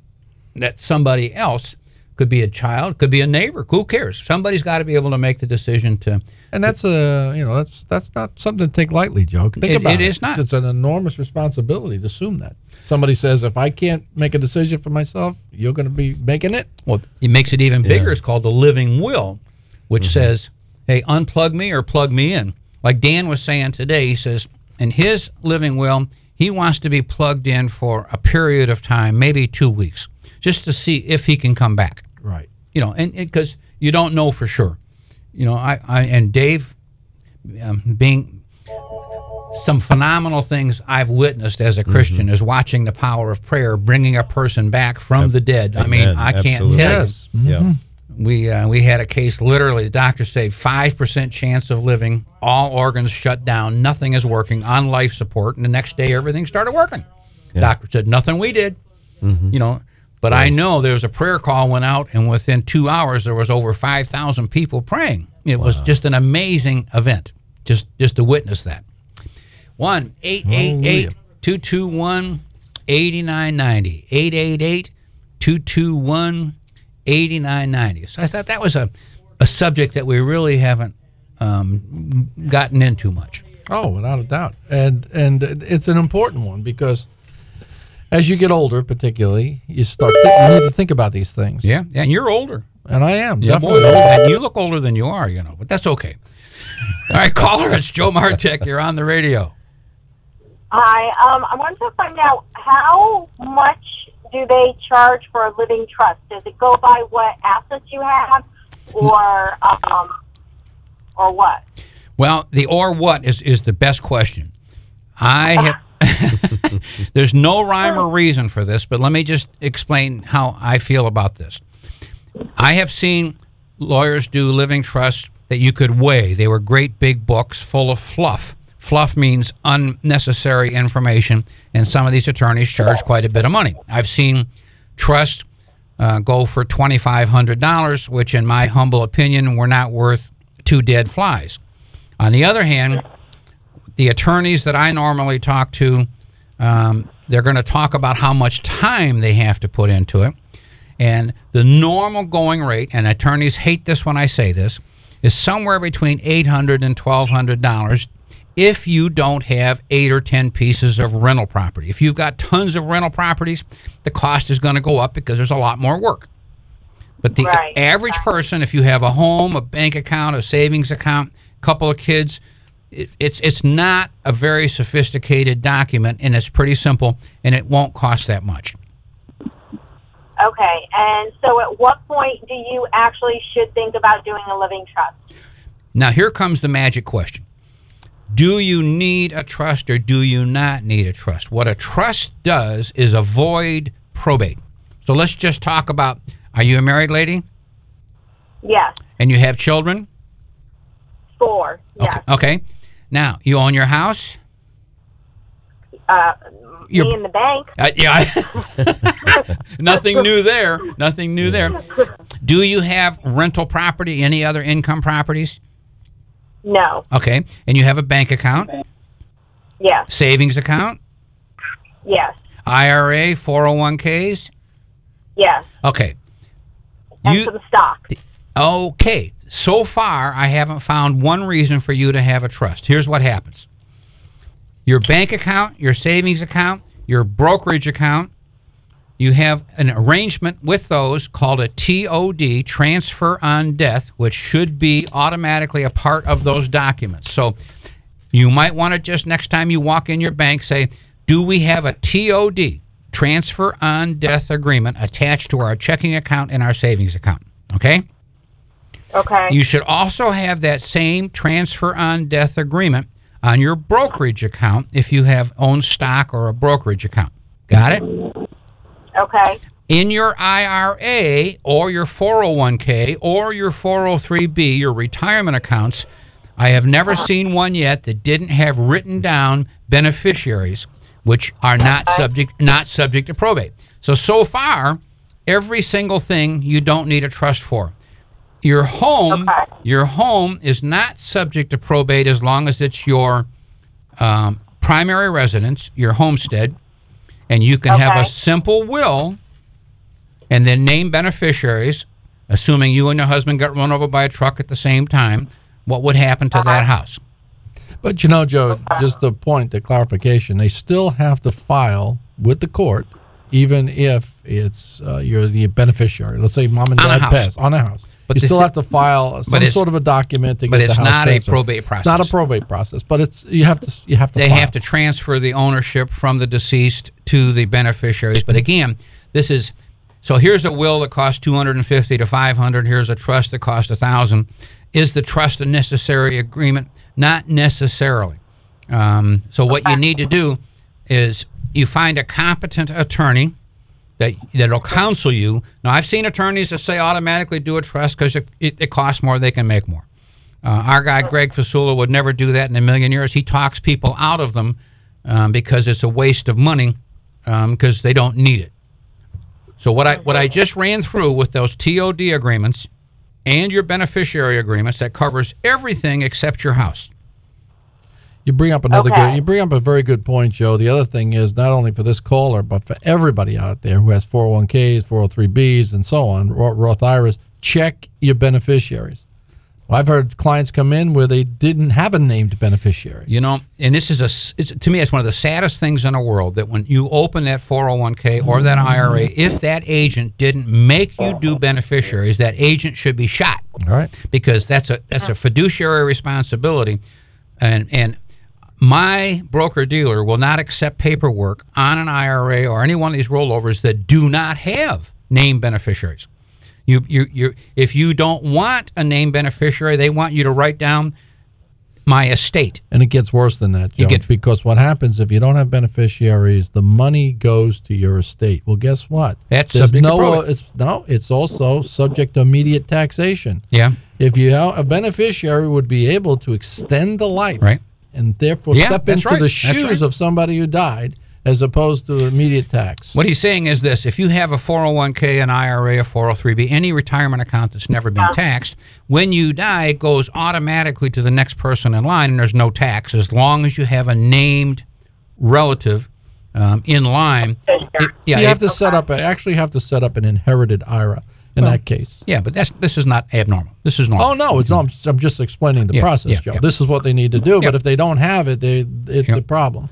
That somebody else could be a child, could be a neighbor. Who cares? Somebody's got to be able to make the decision to. And that's a, you know, that's that's not something to take lightly, Joe. Think It- about it it. is not. It's an enormous responsibility to assume that. Somebody says, if I can't make a decision for myself, you're going to be making it. Well, it makes it even bigger. It's called the living will. which says, hey, unplug me or plug me in. Like Dan was saying today, he says, in his living will, he wants to be plugged in for a period of time, maybe two weeks, just to see if he can come back. Right. You know, and because you don't know for sure. You know, I, I and Dave, um, being some phenomenal things I've witnessed as a Christian is watching the power of prayer bringing a person back from the dead. I mean, Amen. I can't Absolutely. tell Yes. you. Yeah. We uh, we had a case, literally, the doctor said five percent chance of living, all organs shut down, nothing is working, on life support, and the next day everything started working. Yeah. Doctor said, nothing we did. Mm-hmm. You know, but I know there was a prayer call went out, and within two hours there was over five thousand people praying. It was just an amazing event, just just to witness that. one eight eight eight, two two one, eight nine nine zero, eight eight eight, two two one, eight nine nine zero. So I thought that was a, a subject that we really haven't um, gotten into much. Oh, without a doubt, and and it's an important one because as you get older, particularly, you start th- you need to think about these things. Yeah, yeah, and you're older. And I am Yeah, definitely boy, older. and you look older than you are, you know, but that's okay. All right, caller, it's Joe Martek. You're on the radio. Hi. Um, I wanted to find out how much do they charge for a living trust? Does it go by what assets you have, or um, or what? Well, the or what is, is the best question. I have, there's no rhyme or reason for this, but let me just explain how I feel about this. I have seen lawyers do living trusts that you could weigh. They were great big books full of fluff. Fluff means unnecessary information, and some of these attorneys charge quite a bit of money. I've seen trusts uh, go for twenty-five hundred dollars, which in my humble opinion were not worth two dead flies. On the other hand, the attorneys that I normally talk to, um, they're going to talk about how much time they have to put into it. And the normal going rate, and attorneys hate this when I say this, is somewhere between eight hundred dollars and twelve hundred dollars if you don't have eight or ten pieces of rental property. If you've got tons of rental properties, the cost is going to go up because there's a lot more work. But the Right. average person, if you have a home, a bank account, a savings account, a couple of kids, it, it's it's not a very sophisticated document, and it's pretty simple, and it won't cost that much. Okay. And so, at what point do you actually should think about doing a living trust? Now, here comes the magic question. Do you need a trust or do you not need a trust? What a trust does is avoid probate. So let's just talk about, are you a married lady? Yes. And you have children? Four. Yes. Okay. Okay. Now, you own your house? Uh, You're- me in the bank. Uh, yeah. Nothing new there. Nothing new there. Do you have rental property, any other income properties? No. Okay. And you have a bank account, Yes. savings account, Yes. I R A, four oh one Ks? Yes. Okay. And You some stock. okay. So far, I haven't found one reason for you to have a trust. Here's what happens. Your bank account, your savings account, your brokerage account, you have an arrangement with those called a T O D, transfer on death, which should be automatically a part of those documents. So you might want to just next time you walk in your bank say, do we have a T O D, transfer on death agreement, attached to our checking account and our savings account? Okay? Okay. You should also have that same transfer on death agreement on your brokerage account if you have owned stock or a brokerage account. Got it? Okay. In your I R A or your four oh one K or your four oh three B, your retirement accounts, I have never seen one yet that didn't have written down beneficiaries, which are not subject not subject to probate. So so far, every single thing you don't need a trust for. Your home, Okay. your home is not subject to probate as long as it's your um, primary residence, your homestead, and you can have a Okay. simple will and then name beneficiaries, assuming you and your husband got run over by a truck at the same time. What would happen to that house? But you know, Joe, just the point, the clarification, they still have to file with the court, even if it's uh, you're the beneficiary. Let's say mom and On a dad house. pass on a house. But you the still thi- have to file some it's- sort of a document to but get the it's house not a transferred. probate It's process. not a probate process, but it's you have to you have to. They file. have to transfer the ownership from the deceased to the beneficiaries. But again, this is so. Here's a will that costs two hundred and fifty to five hundred. Here's a trust that costs a thousand. Is the trust a necessary agreement? Not necessarily. Um, so what you need to do is you find a competent attorney that that'll counsel you. Now, I've seen attorneys that say automatically do a trust because it, it, it costs more, they can make more. Uh, our guy, Greg Fasula, would never do that in a million years. He talks people out of them um, because it's a waste of money because um, they don't need it. So what I what I just ran through with those T O D agreements and your beneficiary agreements, that covers everything except your house. You bring up another Okay. good. You bring up a very good point, Joe. The other thing is not only for this caller, but for everybody out there who has four oh one Ks, four oh three Bs, and so on, Ro- Roth I R As. Check your beneficiaries. Well, I've heard clients come in where they didn't have a named beneficiary. You know, and this is a s- it's, to me, it's one of the saddest things in the world that when you open that four oh one K or that I R A, if that agent didn't make you do beneficiaries, that agent should be shot. All right. Because that's a that's a fiduciary responsibility, and and my broker dealer will not accept paperwork on an I R A or any one of these rollovers that do not have named beneficiaries. You you you if you don't want a named beneficiary, they want you to write down my estate. And it gets worse than that, Joe, You get- because what happens if you don't have beneficiaries, the money goes to your estate. Well, guess what? That's There's subject to no, probate. it's no, it's also subject to immediate taxation. Yeah. If you have a beneficiary would be able to extend the life, Right. and therefore Yeah, step that's into right. the That's shoes right. of somebody who died, as opposed to immediate tax. What he's saying is this: if you have a four oh one K, an I R A, a four oh three B, any retirement account that's never been taxed, when you die, it goes automatically to the next person in line, and there's no tax as long as you have a named relative um, in line. It- yeah, you have it- to set up. A, actually, have to set up an inherited I R A in that case. yeah, but that's this is not abnormal. This is normal. Oh no, it's not. I'm just explaining the Yeah, process, yeah, Joe. yeah. This is what they need to do. Yeah. But if they don't have it, they it's Yeah. a problem.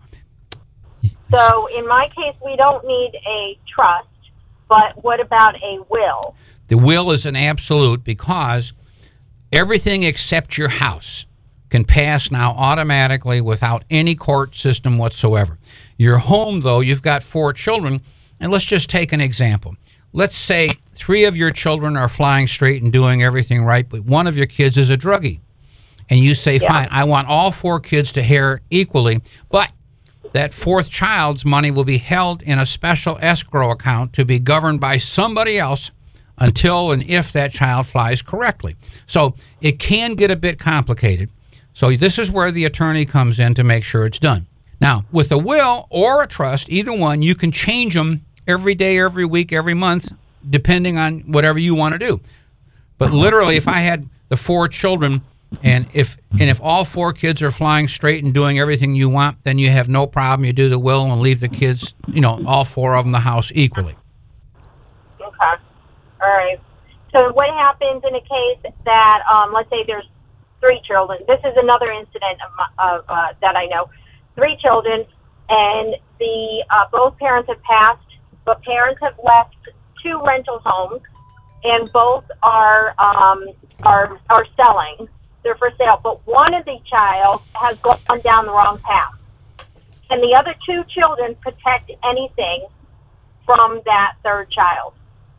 So in my case, we don't need a trust, but what about a will? The will is an absolute because everything except your house can pass now automatically without any court system whatsoever. Your home, though, you've got four children, and let's just take an example. Let's say three of your children are flying straight and doing everything right, but one of your kids is a druggie. And you say, fine, I want all four kids to inherit equally, but that fourth child's money will be held in a special escrow account to be governed by somebody else until and if that child flies correctly. So it can get a bit complicated. So this is where the attorney comes in to make sure it's done. Now, with a will or a trust, either one, you can change them every day, every week, every month, depending on whatever you want to do. But literally, if I had the four children, and if and if all four kids are flying straight and doing everything you want, then you have no problem. You do the will and leave the kids, you know, all four of them the house equally. Okay. All right. So what happens in a case that, um, let's say there's three children? This is another incident of, my, of uh, that I know. Three children, and the uh, both parents have passed, but parents have left two rental homes, and both are um, are are selling. They're for sale, but one of the child has gone down the wrong path. Can the other two children protect anything from that third child?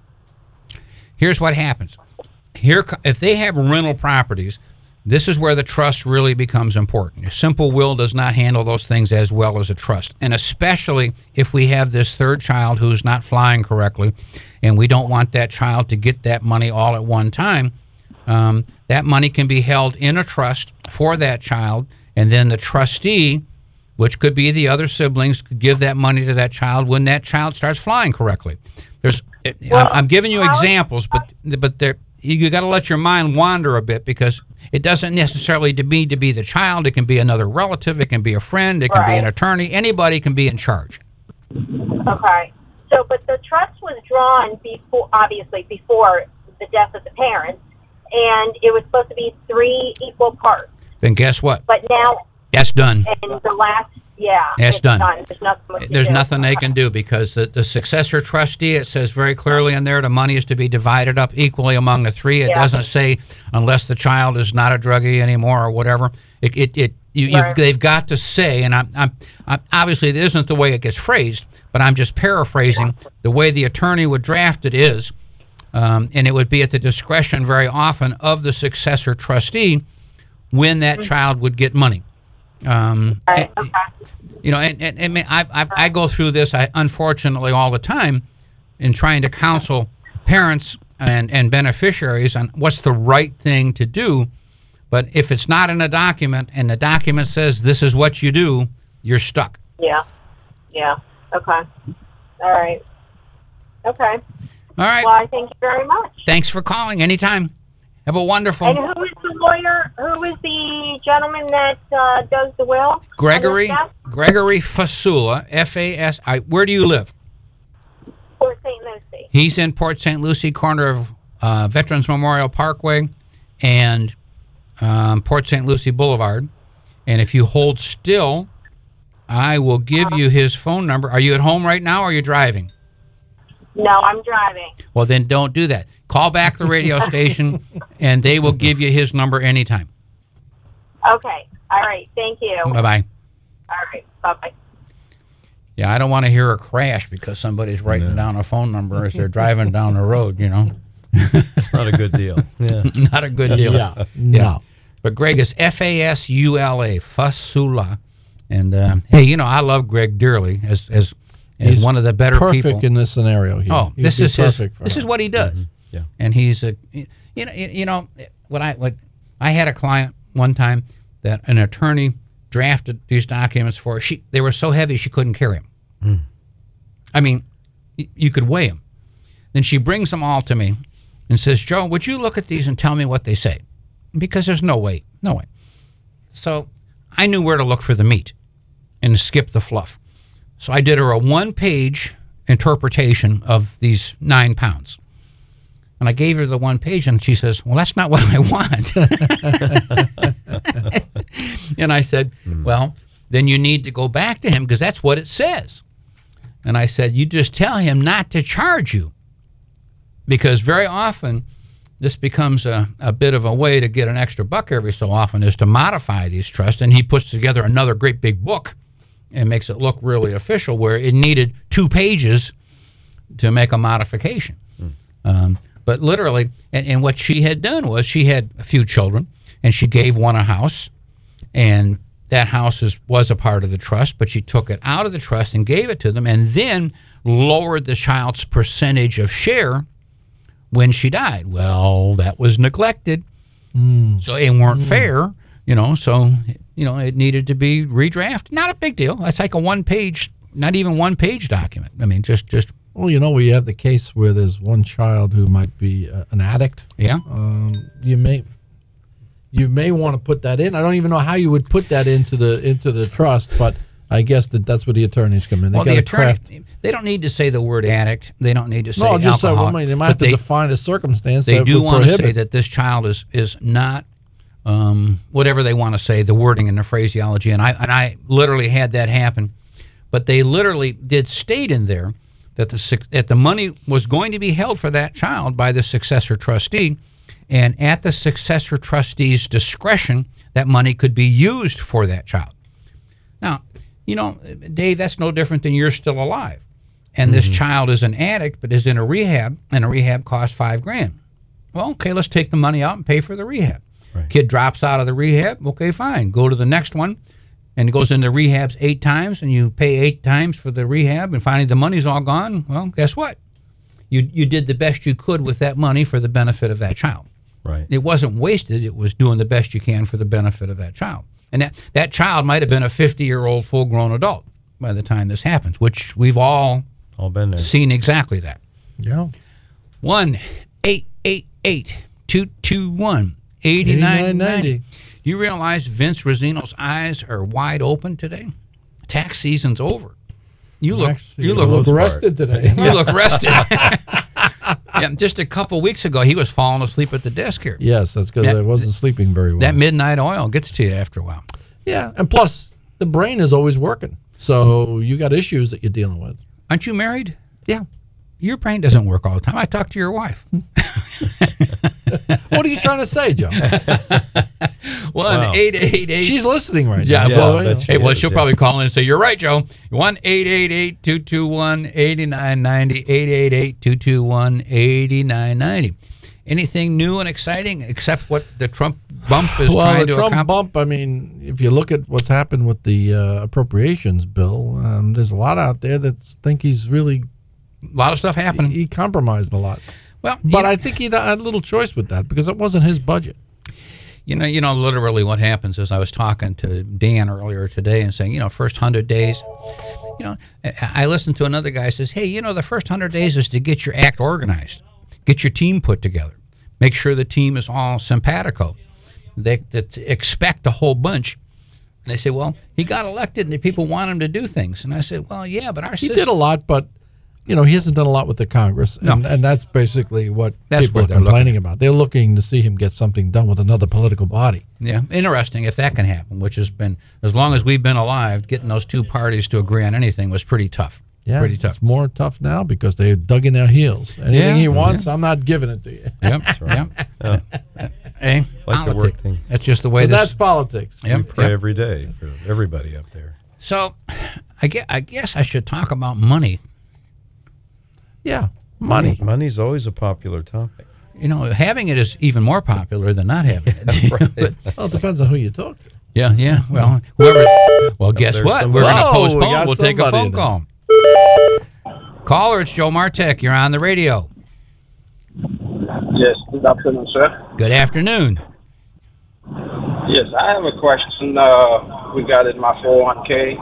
Here's what happens. Here, co- if they have rental properties, this is where the trust really becomes important. A simple will does not handle those things as well as a trust, and especially if we have this third child who's not flying correctly, and we don't want that child to get that money all at one time. Um, that money can be held in a trust for that child, and then the trustee, which could be the other siblings, could give that money to that child when that child starts flying correctly. There's, it, I'm, I'm giving you examples, but but there, you got to let your mind wander a bit because it doesn't necessarily to be to be the child. It can be another relative. It can be a friend. It can be an Right. attorney. Anybody can be in charge. Okay. So, but the trust was drawn before, obviously, before the death of the parents, and it was supposed to be three equal parts. Then guess what? But now, That's done. in the last, yeah, It's it's done. There's nothing. we can There's do. nothing they can do because the, the successor trustee, it says very clearly in there, the money is to be divided up equally among the three. It Yeah. doesn't say unless the child is not a druggie anymore or whatever. It, it, it you, you've, Right. they've got to say, and I'm, I'm, I'm obviously it isn't the way it gets phrased, but I'm just paraphrasing the way the attorney would draft it is, um, and it would be at the discretion very often of the successor trustee when that child would get money. Um, Right, and- okay. you know, and, and, and I, I, I go through this, I, unfortunately, all the time in trying to counsel parents and, and beneficiaries on what's the right thing to do. But if it's not in a document and the document says this is what you do, you're stuck. Yeah. Yeah. Okay. All right. Okay. All right. Well, I thank you very much. Thanks for calling. Anytime. Have a wonderful And who is the lawyer? Who is the gentleman that uh, does the will? Gregory On this stuff? Gregory Fasula, F A S I. Where do you live? Port Saint Lucie. He's in Port Saint Lucie, corner of uh, Veterans Memorial Parkway and um, Port Saint Lucie Boulevard. And if you hold still, I will give you his phone number. Are you at home right now or are you driving? No, I'm driving. Well, then don't do that. Call back the radio station, and they will give you his number anytime. Okay. All right. Thank you. Bye-bye. All right. Bye-bye. Yeah, I don't want to hear a crash because somebody's writing No. down a phone number as they're driving down the road, you know. It's not a good deal. Yeah. Not a good deal. Yeah. No. But Greg is F A S U L A, Fasula. And, uh, hey, you know, I love Greg dearly as as, as He's one of the better Perfect people. in this scenario here. Oh, He'd this be is his, perfect for this her. is what he does. Yeah. And he's a, you know, you know, what I what I had a client one time that an attorney drafted these documents for her. She they were so heavy she couldn't carry them. Mm. I mean, y- you could weigh them. Then she brings them all to me and says, "Joe, would you look at these and tell me what they say?" Because there's no way, no way. So I knew where to look for the meat and to skip the fluff. So I did her a one-page interpretation of these nine pounds. And I gave her the one page, and she says, "Well, that's not what I want." And I said, "Well, then you need to go back to him because that's what it says." And I said, "You just tell him not to charge you." Because very often this becomes a, a bit of a way to get an extra buck every so often is to modify these trusts. And he puts together another great big book and makes it look really official where it needed two pages to make a modification. Um, but literally, and, and what she had done was she had a few children, and she gave one a house, and that house is, was a part of the trust, but she took it out of the trust and gave it to them, and then lowered the child's percentage of share when she died. Well, that was neglected, so it weren't fair, you know, so, you know, it needed to be redrafted. Not a big deal. That's like a one-page, not even one-page document. I mean, just, just Well, you know, we have the case where there's one child who might be uh, an addict. yeah. Um, you may you may want to put that in. I don't even know how you would put that into the into the trust, but I guess that that's where the attorneys come in. They Well, got the to attorney, craft. they don't need to say the word addict. They don't need to say No, just so alcohol. I mean, they might have but to they, define a circumstance they that do would want to say prohibit. that this child is is not um, whatever they want to say, the wording and the phraseology. And I and I literally had that happen, but they literally did state in there that the suc- that the money was going to be held for that child by the successor trustee, and at the successor trustee's discretion, that money could be used for that child. Now, you know, Dave, that's no different than you're still alive, and this child is an addict but is in a rehab, and a rehab costs five grand. Well, okay, let's take the money out and pay for the rehab. Right. Kid drops out of the rehab, okay, fine. Go to the next one, and it goes into rehabs eight times, and you pay eight times for the rehab, and finally the money's all gone. Well, guess what? You you did the best you could with that money for the benefit of that child. Right. It wasn't wasted. It was doing the best you can for the benefit of that child. And that, that child might have been a fifty-year-old full-grown adult by the time this happens, which we've all All been there. seen exactly that. Yeah. one eight eight eight two two one eight nine nine zero. You realize Vince Rosino's eyes are wide open today? Tax season's over. You look Actually, you you look look part. rested today. you look rested. Yeah, just a couple weeks ago he was falling asleep at the desk here. Yes, that's because That- I wasn't sleeping very well. That midnight oil gets to you after a while. yeah, and plus, the brain is always working. So you got issues that you're dealing with. Aren't you married? Yeah. Your brain doesn't work all the time. I talked to your wife. What are you trying to say, Joe? One eight eight eight. She's listening right Yeah, now. well, So, you know. she hey, well, is, she'll yeah. probably call in and say, "You're right, Joe." One eight eight eight two two one eighty nine ninety. Eight eight eight two two one eighty nine ninety. Anything new and exciting except what the Trump bump is well, trying the to Trump accomplish? bump, I mean, if you look at what's happened with the uh, appropriations bill, um, there's a lot out there that think he's really, A lot of stuff happening. he compromised a lot. Well, But you know, I think he had a little choice with that because it wasn't his budget. you know, you know, literally what happens is I was talking to Dan earlier today and saying, you know, first hundred days. You know, I listened to another guy says, hey, you know, the first hundred days is to get your act organized, get your team put together, make sure the team is all simpatico. They, they expect a whole bunch. And they say, well, he got elected and the people want him to do things. And I said, well, yeah, but our He system. did a lot, but you know he hasn't done a lot with the Congress, and, No. and that's basically what That's people what are they're looking complaining about. They're looking to see him get something done with another political body. Yeah, interesting if that can happen, which has been, as long as we've been alive, getting those two parties to agree on anything was pretty tough. Yeah, Pretty tough. It's more tough now because they dug in their heels. Anything Yeah, he wants, I'm not giving it to you. Yep, yep. Hey, Like to work politics. thing. That's just the way But this. that's politics. Yep, We pray yep. every day for everybody up there. So, I guess, I guess I should talk about money. Yeah, money. Money's always a popular topic. You know, having it is even more popular than not having it. But- Well, it depends on who you talk to. yeah, yeah. Well, whoever. Well, guess there's what? somebody. We're going to Whoa, we postpone. got We'll take a somebody phone there. call. Caller, it's Joe Martek. You're on the radio. Yes, good afternoon, sir. Good afternoon. Yes, I have a question uh, regarding my four oh one k.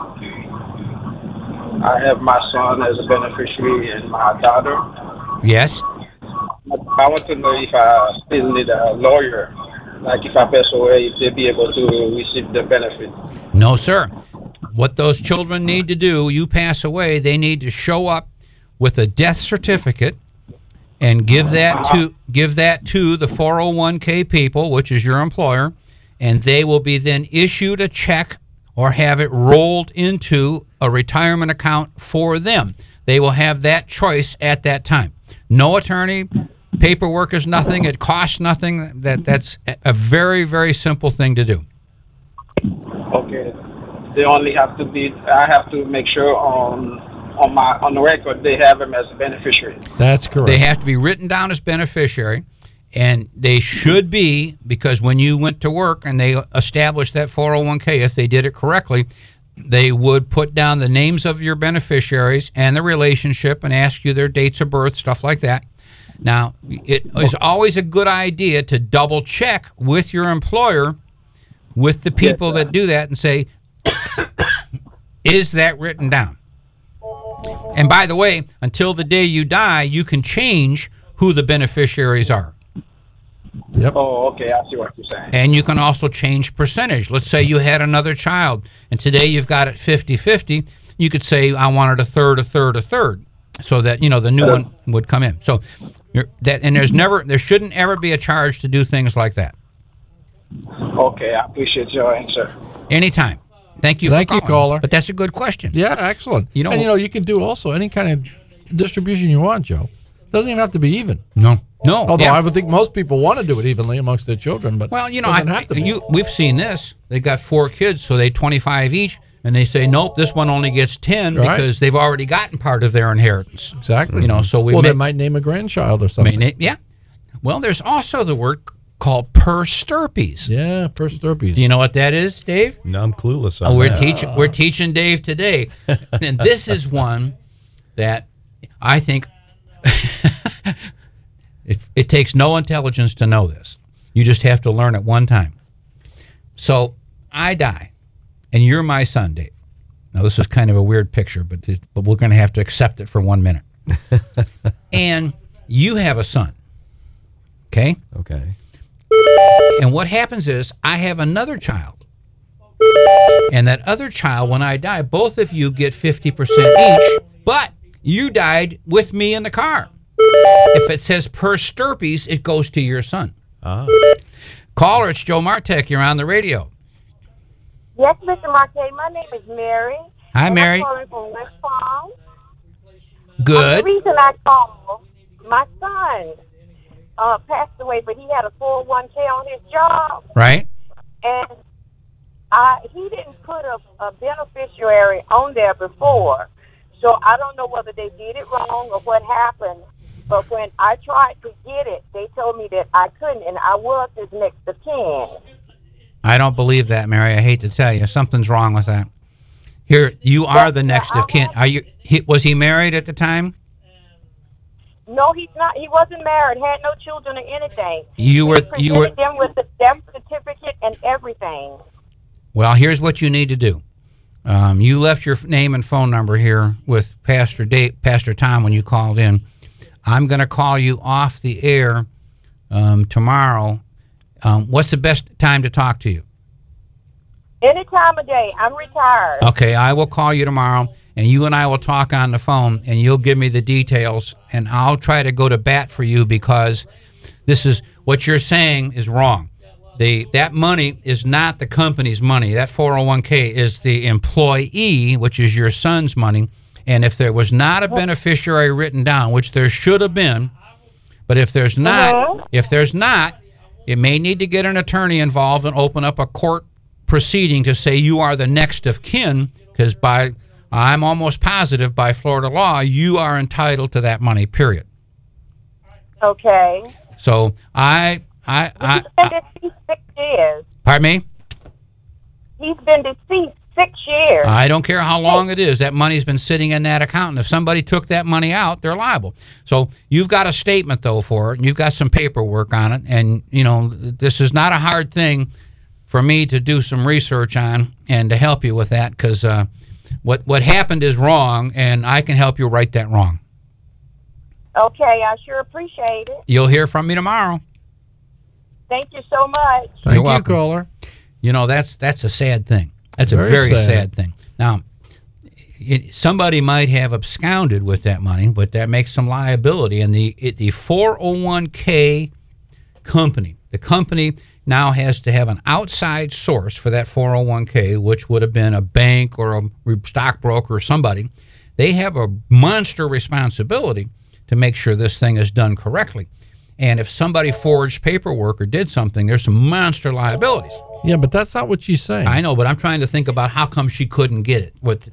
I have my son as a beneficiary and my daughter. Yes. I want to know if I still need a lawyer, like if I pass away, if they be able to receive the benefit. No, sir. What those children need to do, you pass away, they need to show up with a death certificate and give that to give that to the four oh one k people, which is your employer, and they will be then issued a check or have it rolled into a retirement account for them. They will have that choice at that time. No attorney, paperwork is nothing, it costs nothing. That that's a very, very simple thing to do. Okay. They only have to be, I have to make sure on on my on the record they have him as a beneficiary. That's correct. They have to be written down as beneficiary, and they should be, because when you went to work and they established that four oh one k, if they did it correctly, they would put down the names of your beneficiaries and the relationship and ask you their dates of birth, stuff like that. Now, it is always a good idea to double check with your employer, with the people that do that, and say, is that written down? And by the way, until the day you die, you can change who the beneficiaries are. Yep. Oh, okay, I see what you're saying. And you can also change percentage. Let's say you had another child, and today you've got it fifty-fifty. You could say, I wanted a third, a third, a third, so that, you know, the new one would come in. So you're, that, and there's never, there shouldn't ever be a charge to do things like that. Okay, I appreciate your answer. Anytime. Thank you Thank for you, calling. caller. But that's a good question. Yeah, excellent. You know- and you know, you can do also any kind of distribution you want, Joe. Doesn't even have to be even. No. No. Although yeah. I would think most people want to do it evenly amongst their children, but Well, you know, doesn't I, have to be. you, we've seen this. They got four kids, so they twenty-five each, and they say, nope, this one only gets ten Right. because they've already gotten part of their inheritance. exactly. You know, so we well, may- they might name a grandchild or something. May na- yeah. Well, there's also the word called per stirpes. Yeah, per stirpes. Do you know what that is, Dave? No, I'm clueless on Oh, we're that. teaching we're teaching Dave today, and this is one that I think it, it takes no intelligence to know this. You just have to learn it one time. So I die, and you're my son, Dave. Now this is kind of a weird picture, but it, but we're going to have to accept it for one minute. And you have a son, okay? Okay. And what happens is I have another child. And that other child, when I die, both of you get fifty percent each, but you died with me in the car. If it says per stirpes, it goes to your son. Ah. Caller, it's Joe Martek. You're on the radio. Yes, Mister Marquet. My name is Mary. Hi, and Mary. I'm calling from West Palm. Good. Um, the reason I called, my son uh, passed away, but he had a four oh one k on his job, Right? and I, he didn't put a, a beneficiary on there before. So I don't know whether they did it wrong or what happened. But when I tried to get it, they told me that I couldn't, and I was his next of kin. I don't believe that, Mary. I hate to tell you, something's wrong with that. Here, you are the next of kin. Are you? He, was he married at the time? No, he's not. He wasn't married, had no children or anything. You were. He You were. presented them with the death certificate and everything. Well, here's what you need to do. Um, you left your name and phone number here with Pastor Dave, Pastor Tom when you called in. I'm going to call you off the air um, tomorrow. Um, what's the best time to talk to you? Any time of day. I'm retired. Okay, I will call you tomorrow, and you and I will talk on the phone, and you'll give me the details, and I'll try to go to bat for you because this is what you're saying is wrong. The that money is not the company's money. That four oh one k is the employee, which is your son's money. And if there was not a beneficiary written down, which there should have been, but if there's not, Uh-huh. if there's not, it may need to get an attorney involved and open up a court proceeding to say you are the next of kin, because by I'm almost positive by Florida law you are entitled to that money. Period. Okay. So I I I, He's been I deceased six years. pardon me. He's been deceased six years. I don't care how long it is. That money's been sitting in that account, and if somebody took that money out, they're liable. So you've got a statement though for it, and you've got some paperwork on it, and you know this is not a hard thing for me to do some research on and to help you with that, because uh, what what happened is wrong, and I can help you right that wrong. Okay, I sure appreciate it. You'll hear from me tomorrow. Thank you so much. Thank you, welcome. caller. You know that's that's a sad thing. That's a Very very sad. sad. thing. Now, it, somebody might have absconded with that money, but that makes some liability. And the it, the four oh one k company, the company now has to have an outside source for that four oh one k, which would have been a bank or a stockbroker or somebody. They have a monster responsibility to make sure this thing is done correctly. And if somebody forged paperwork or did something, there's some monster liabilities. Yeah, but that's not what she's saying. I know, but I'm trying to think about how come she couldn't get it. With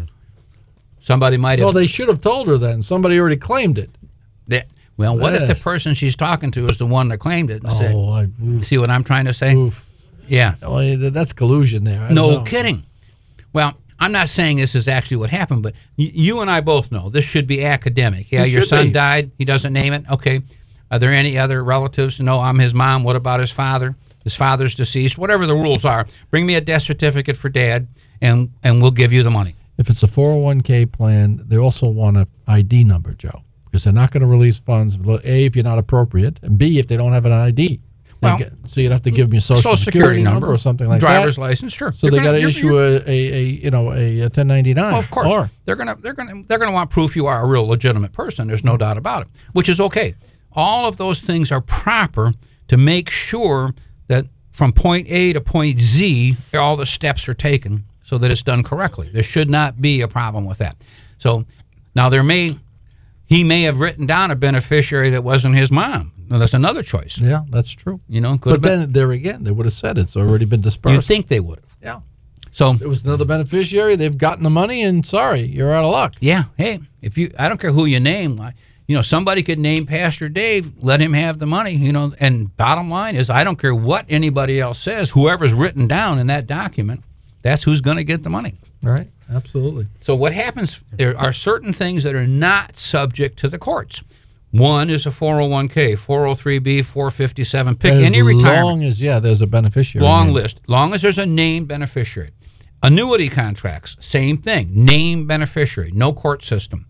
somebody might have. Well, they should have told her then. Somebody already claimed it. That- well, what if the Yes. person she's talking to is the one that claimed it? And said, Oh, I, oof, see what I'm trying to say? oof. Yeah. Oh, yeah, that's collusion there. I don't No know. kidding. Well, I'm not saying this is actually what happened, but y- you and I both know this should be academic. Yeah, It your should son be. died. He doesn't name it. Okay. Are there any other relatives? No, I'm his mom. What about his father? His father's deceased. Whatever the rules are, bring me a death certificate for dad, and and we'll give you the money. If it's a four oh one k plan, they also want an I D number, Joe, because they're not going to release funds, A, if you're not appropriate, and B, if they don't have an I D. They Well, get- so you'd have to give them your social, Social security number or something like driver's that. license, sure. So You're they gonna- got to you're- issue you're- a, a, a you know a, a ten ninety-nine. Well, of course, Or, they're gonna they're gonna they're gonna want proof you are a real legitimate person. There's no doubt about it, which is okay. All of those things are proper to make sure that from point A to point Z, all the steps are taken so that it's done correctly. There should not be a problem with that. So now there may he may have written down a beneficiary that wasn't his mom. Now, that's another choice. yeah, that's true. You know, could But have been. then there again, they would have said it's already been dispersed. You think they would have. Yeah. So There was another beneficiary. They've gotten the money, and sorry, you're out of luck. yeah, hey, if you, I don't care who you name. I- You know, somebody could name Pastor Dave, let him have the money, you know, and bottom line is I don't care what anybody else says, whoever's written down in that document, that's who's going to get the money. Right? Absolutely. So what happens, there are certain things that are not subject to the courts. One is a four oh one k, four oh three b, four fifty-seven, pick as any retirement. long as, yeah, there's a beneficiary. Long name. list. Long as there's a named beneficiary. Annuity contracts, same thing. Named beneficiary, no court system.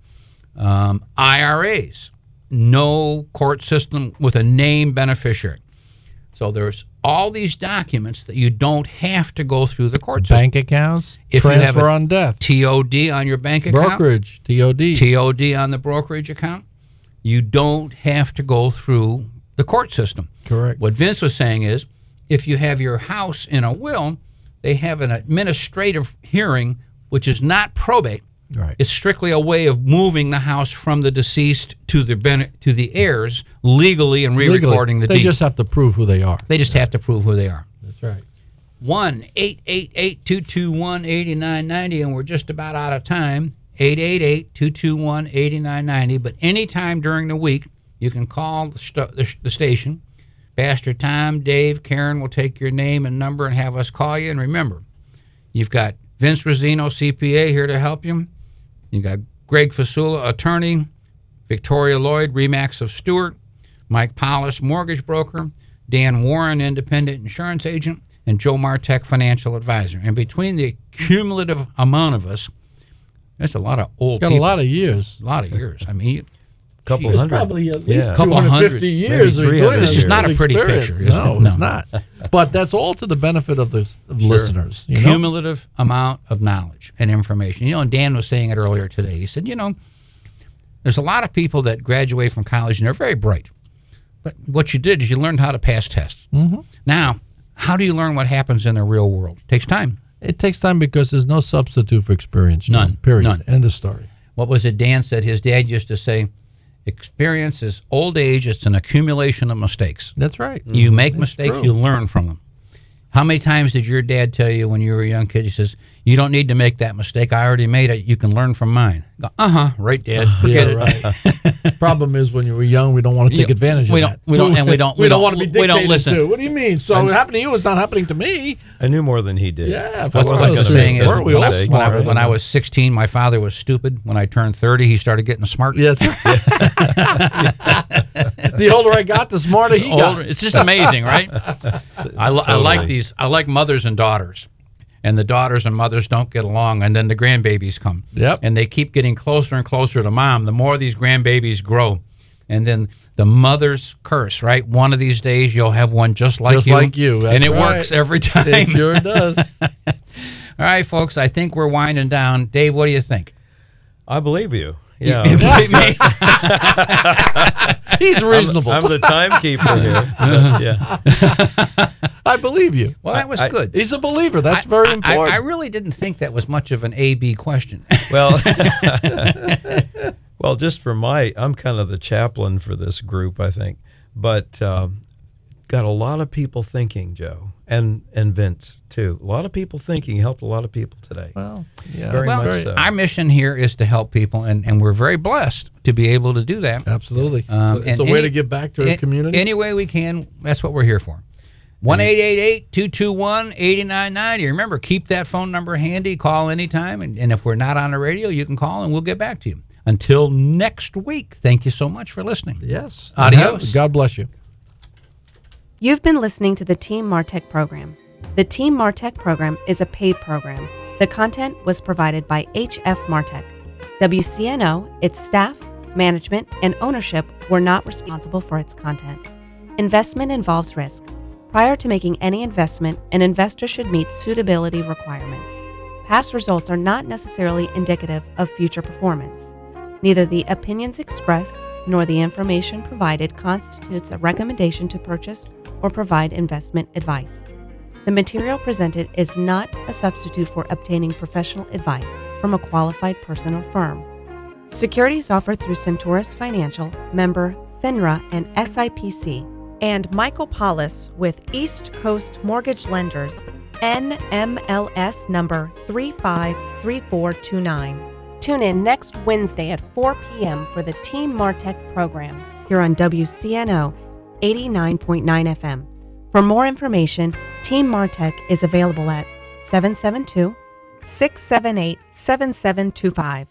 Um, I R As, no court system with a named beneficiary. So there's all these documents that you don't have to go through the court system. Bank accounts, If you have transfer a on death, T O D on your bank account. brokerage, T O D. T O D on the brokerage account. You don't have to go through the court system. Correct. What Vince was saying is, if you have your house in a will, they have an administrative hearing, which is not probate. Right. It's strictly a way of moving the house from the deceased to the bene- to the heirs legally and re-recording Legally, the they deed. just have to prove who they are. They just have to prove who they are. That's right. one eight eight eight, two two one, eight nine nine zero, and we're just about out of time. eight eight eight, two two one, eight nine nine zero. But anytime during the week, you can call the, st- the, the station. Pastor Tom, Dave, Karen will take your name and number and have us call you. And remember, you've got Vince Rosino, C P A, here to help you. You've got Greg Fasula, attorney, Victoria Lloyd, Remax of Stewart, Mike Paulus, mortgage broker, Dan Warren, independent insurance agent, and Joe Martek, financial advisor. And between the cumulative amount of us, that's a lot of old Got people. a lot of years. A lot of years. I mean, Couple Geez, It's hundred. probably at least Yeah. Couple two hundred fifty hundred, years. maybe of three doing hundred this This is not a pretty experience. picture, is No, it? it's No. not. But that's all to the benefit of the of listeners. You know? cumulative amount of knowledge and information. You know, and Dan was saying it earlier today. He said, you know, there's a lot of people that graduate from college and they're very bright. But what you did is you learned how to pass tests. Mhm. Now, how do you learn what happens in the real world? It takes time. It takes time because there's no substitute for experience. John. None. Period. None. End of story. What was it Dan said? His dad used to say, experience is old age. It's an accumulation of mistakes. That's right. You make That's mistakes, true. you learn from them. How many times did your dad tell you when you were a young kid, he says, you don't need to make that mistake. I already made it. You can learn from mine. Go, uh-huh. Right, Dad. Forget Yeah, it. right. Problem is, when you were young, we don't want to take Yeah, advantage of we don't- that. we don't- and we don't- we, we don't don't- want to be we don't dictated listen. to. What do you mean? So it happened to you. It's not happening to me. I knew more than he did. Yeah, What's, Well, what's that's the true. saying is, Weren't we when, all I, when, smart, I, right? when I was sixteen, my father was stupid. When I turned thirty, he started getting smart. Yeah. The older I got, the smarter he got. Older- It's just amazing, right? I, li- I like Totally. these. I like mothers and daughters. And the daughters and mothers don't get along, and then the grandbabies come. Yep. And they keep getting closer and closer to mom. The more these grandbabies grow, and then the mother's curse, right? One of these days you'll have one just like Just you. like you. and That's it right. works every time. It sure does. All right, folks, I think we're winding down. Dave, what do you think? I believe you. Yeah. You believe me? He's reasonable. I'm the timekeeper here. but yeah. I believe you. Well, that was I- good. He's a believer. That's I- very I- important. I, I really didn't think that was much of an A B question. Well, well, just for my, I'm kind of the chaplain for this group, I think. But um, got a lot of people thinking, Joe, and and Vince too. A lot of people thinking. Helped a lot of people today. well, yeah, Very well, much so. our mission here is to help people, and, and we're very blessed to be able to do that. absolutely. Um, So it's and a way any- to give back to a- our community. Any way we can, that's what we're here for. one eight eight eight, two two one, eight nine nine zero. Remember, keep that phone number handy. Call anytime. And, and if we're not on the radio, you can call and we'll get back to you. Until next week, thank you so much for listening. yes. Adios. God bless you. You've been listening to the Team Martech program. The Team Martech program is a paid program. The content was provided by H F Martech. W C N O, its staff, management, and ownership were not responsible for its content. Investment involves risk. Prior to making any investment, an investor should meet suitability requirements. Past results are not necessarily indicative of future performance. Neither the opinions expressed nor the information provided constitutes a recommendation to purchase or provide investment advice. The material presented is not a substitute for obtaining professional advice from a qualified person or firm. Securities offered through Centaurus Financial, member FINRA and S I P C, and Michael Paulus with East Coast Mortgage Lenders, N M L S number three five three four two nine. Tune in next Wednesday at four p.m. for the Team Martech program here on W C N O eighty-nine point nine F M. For more information, Team Martech is available at seven seven two, six seven eight, seven seven two five.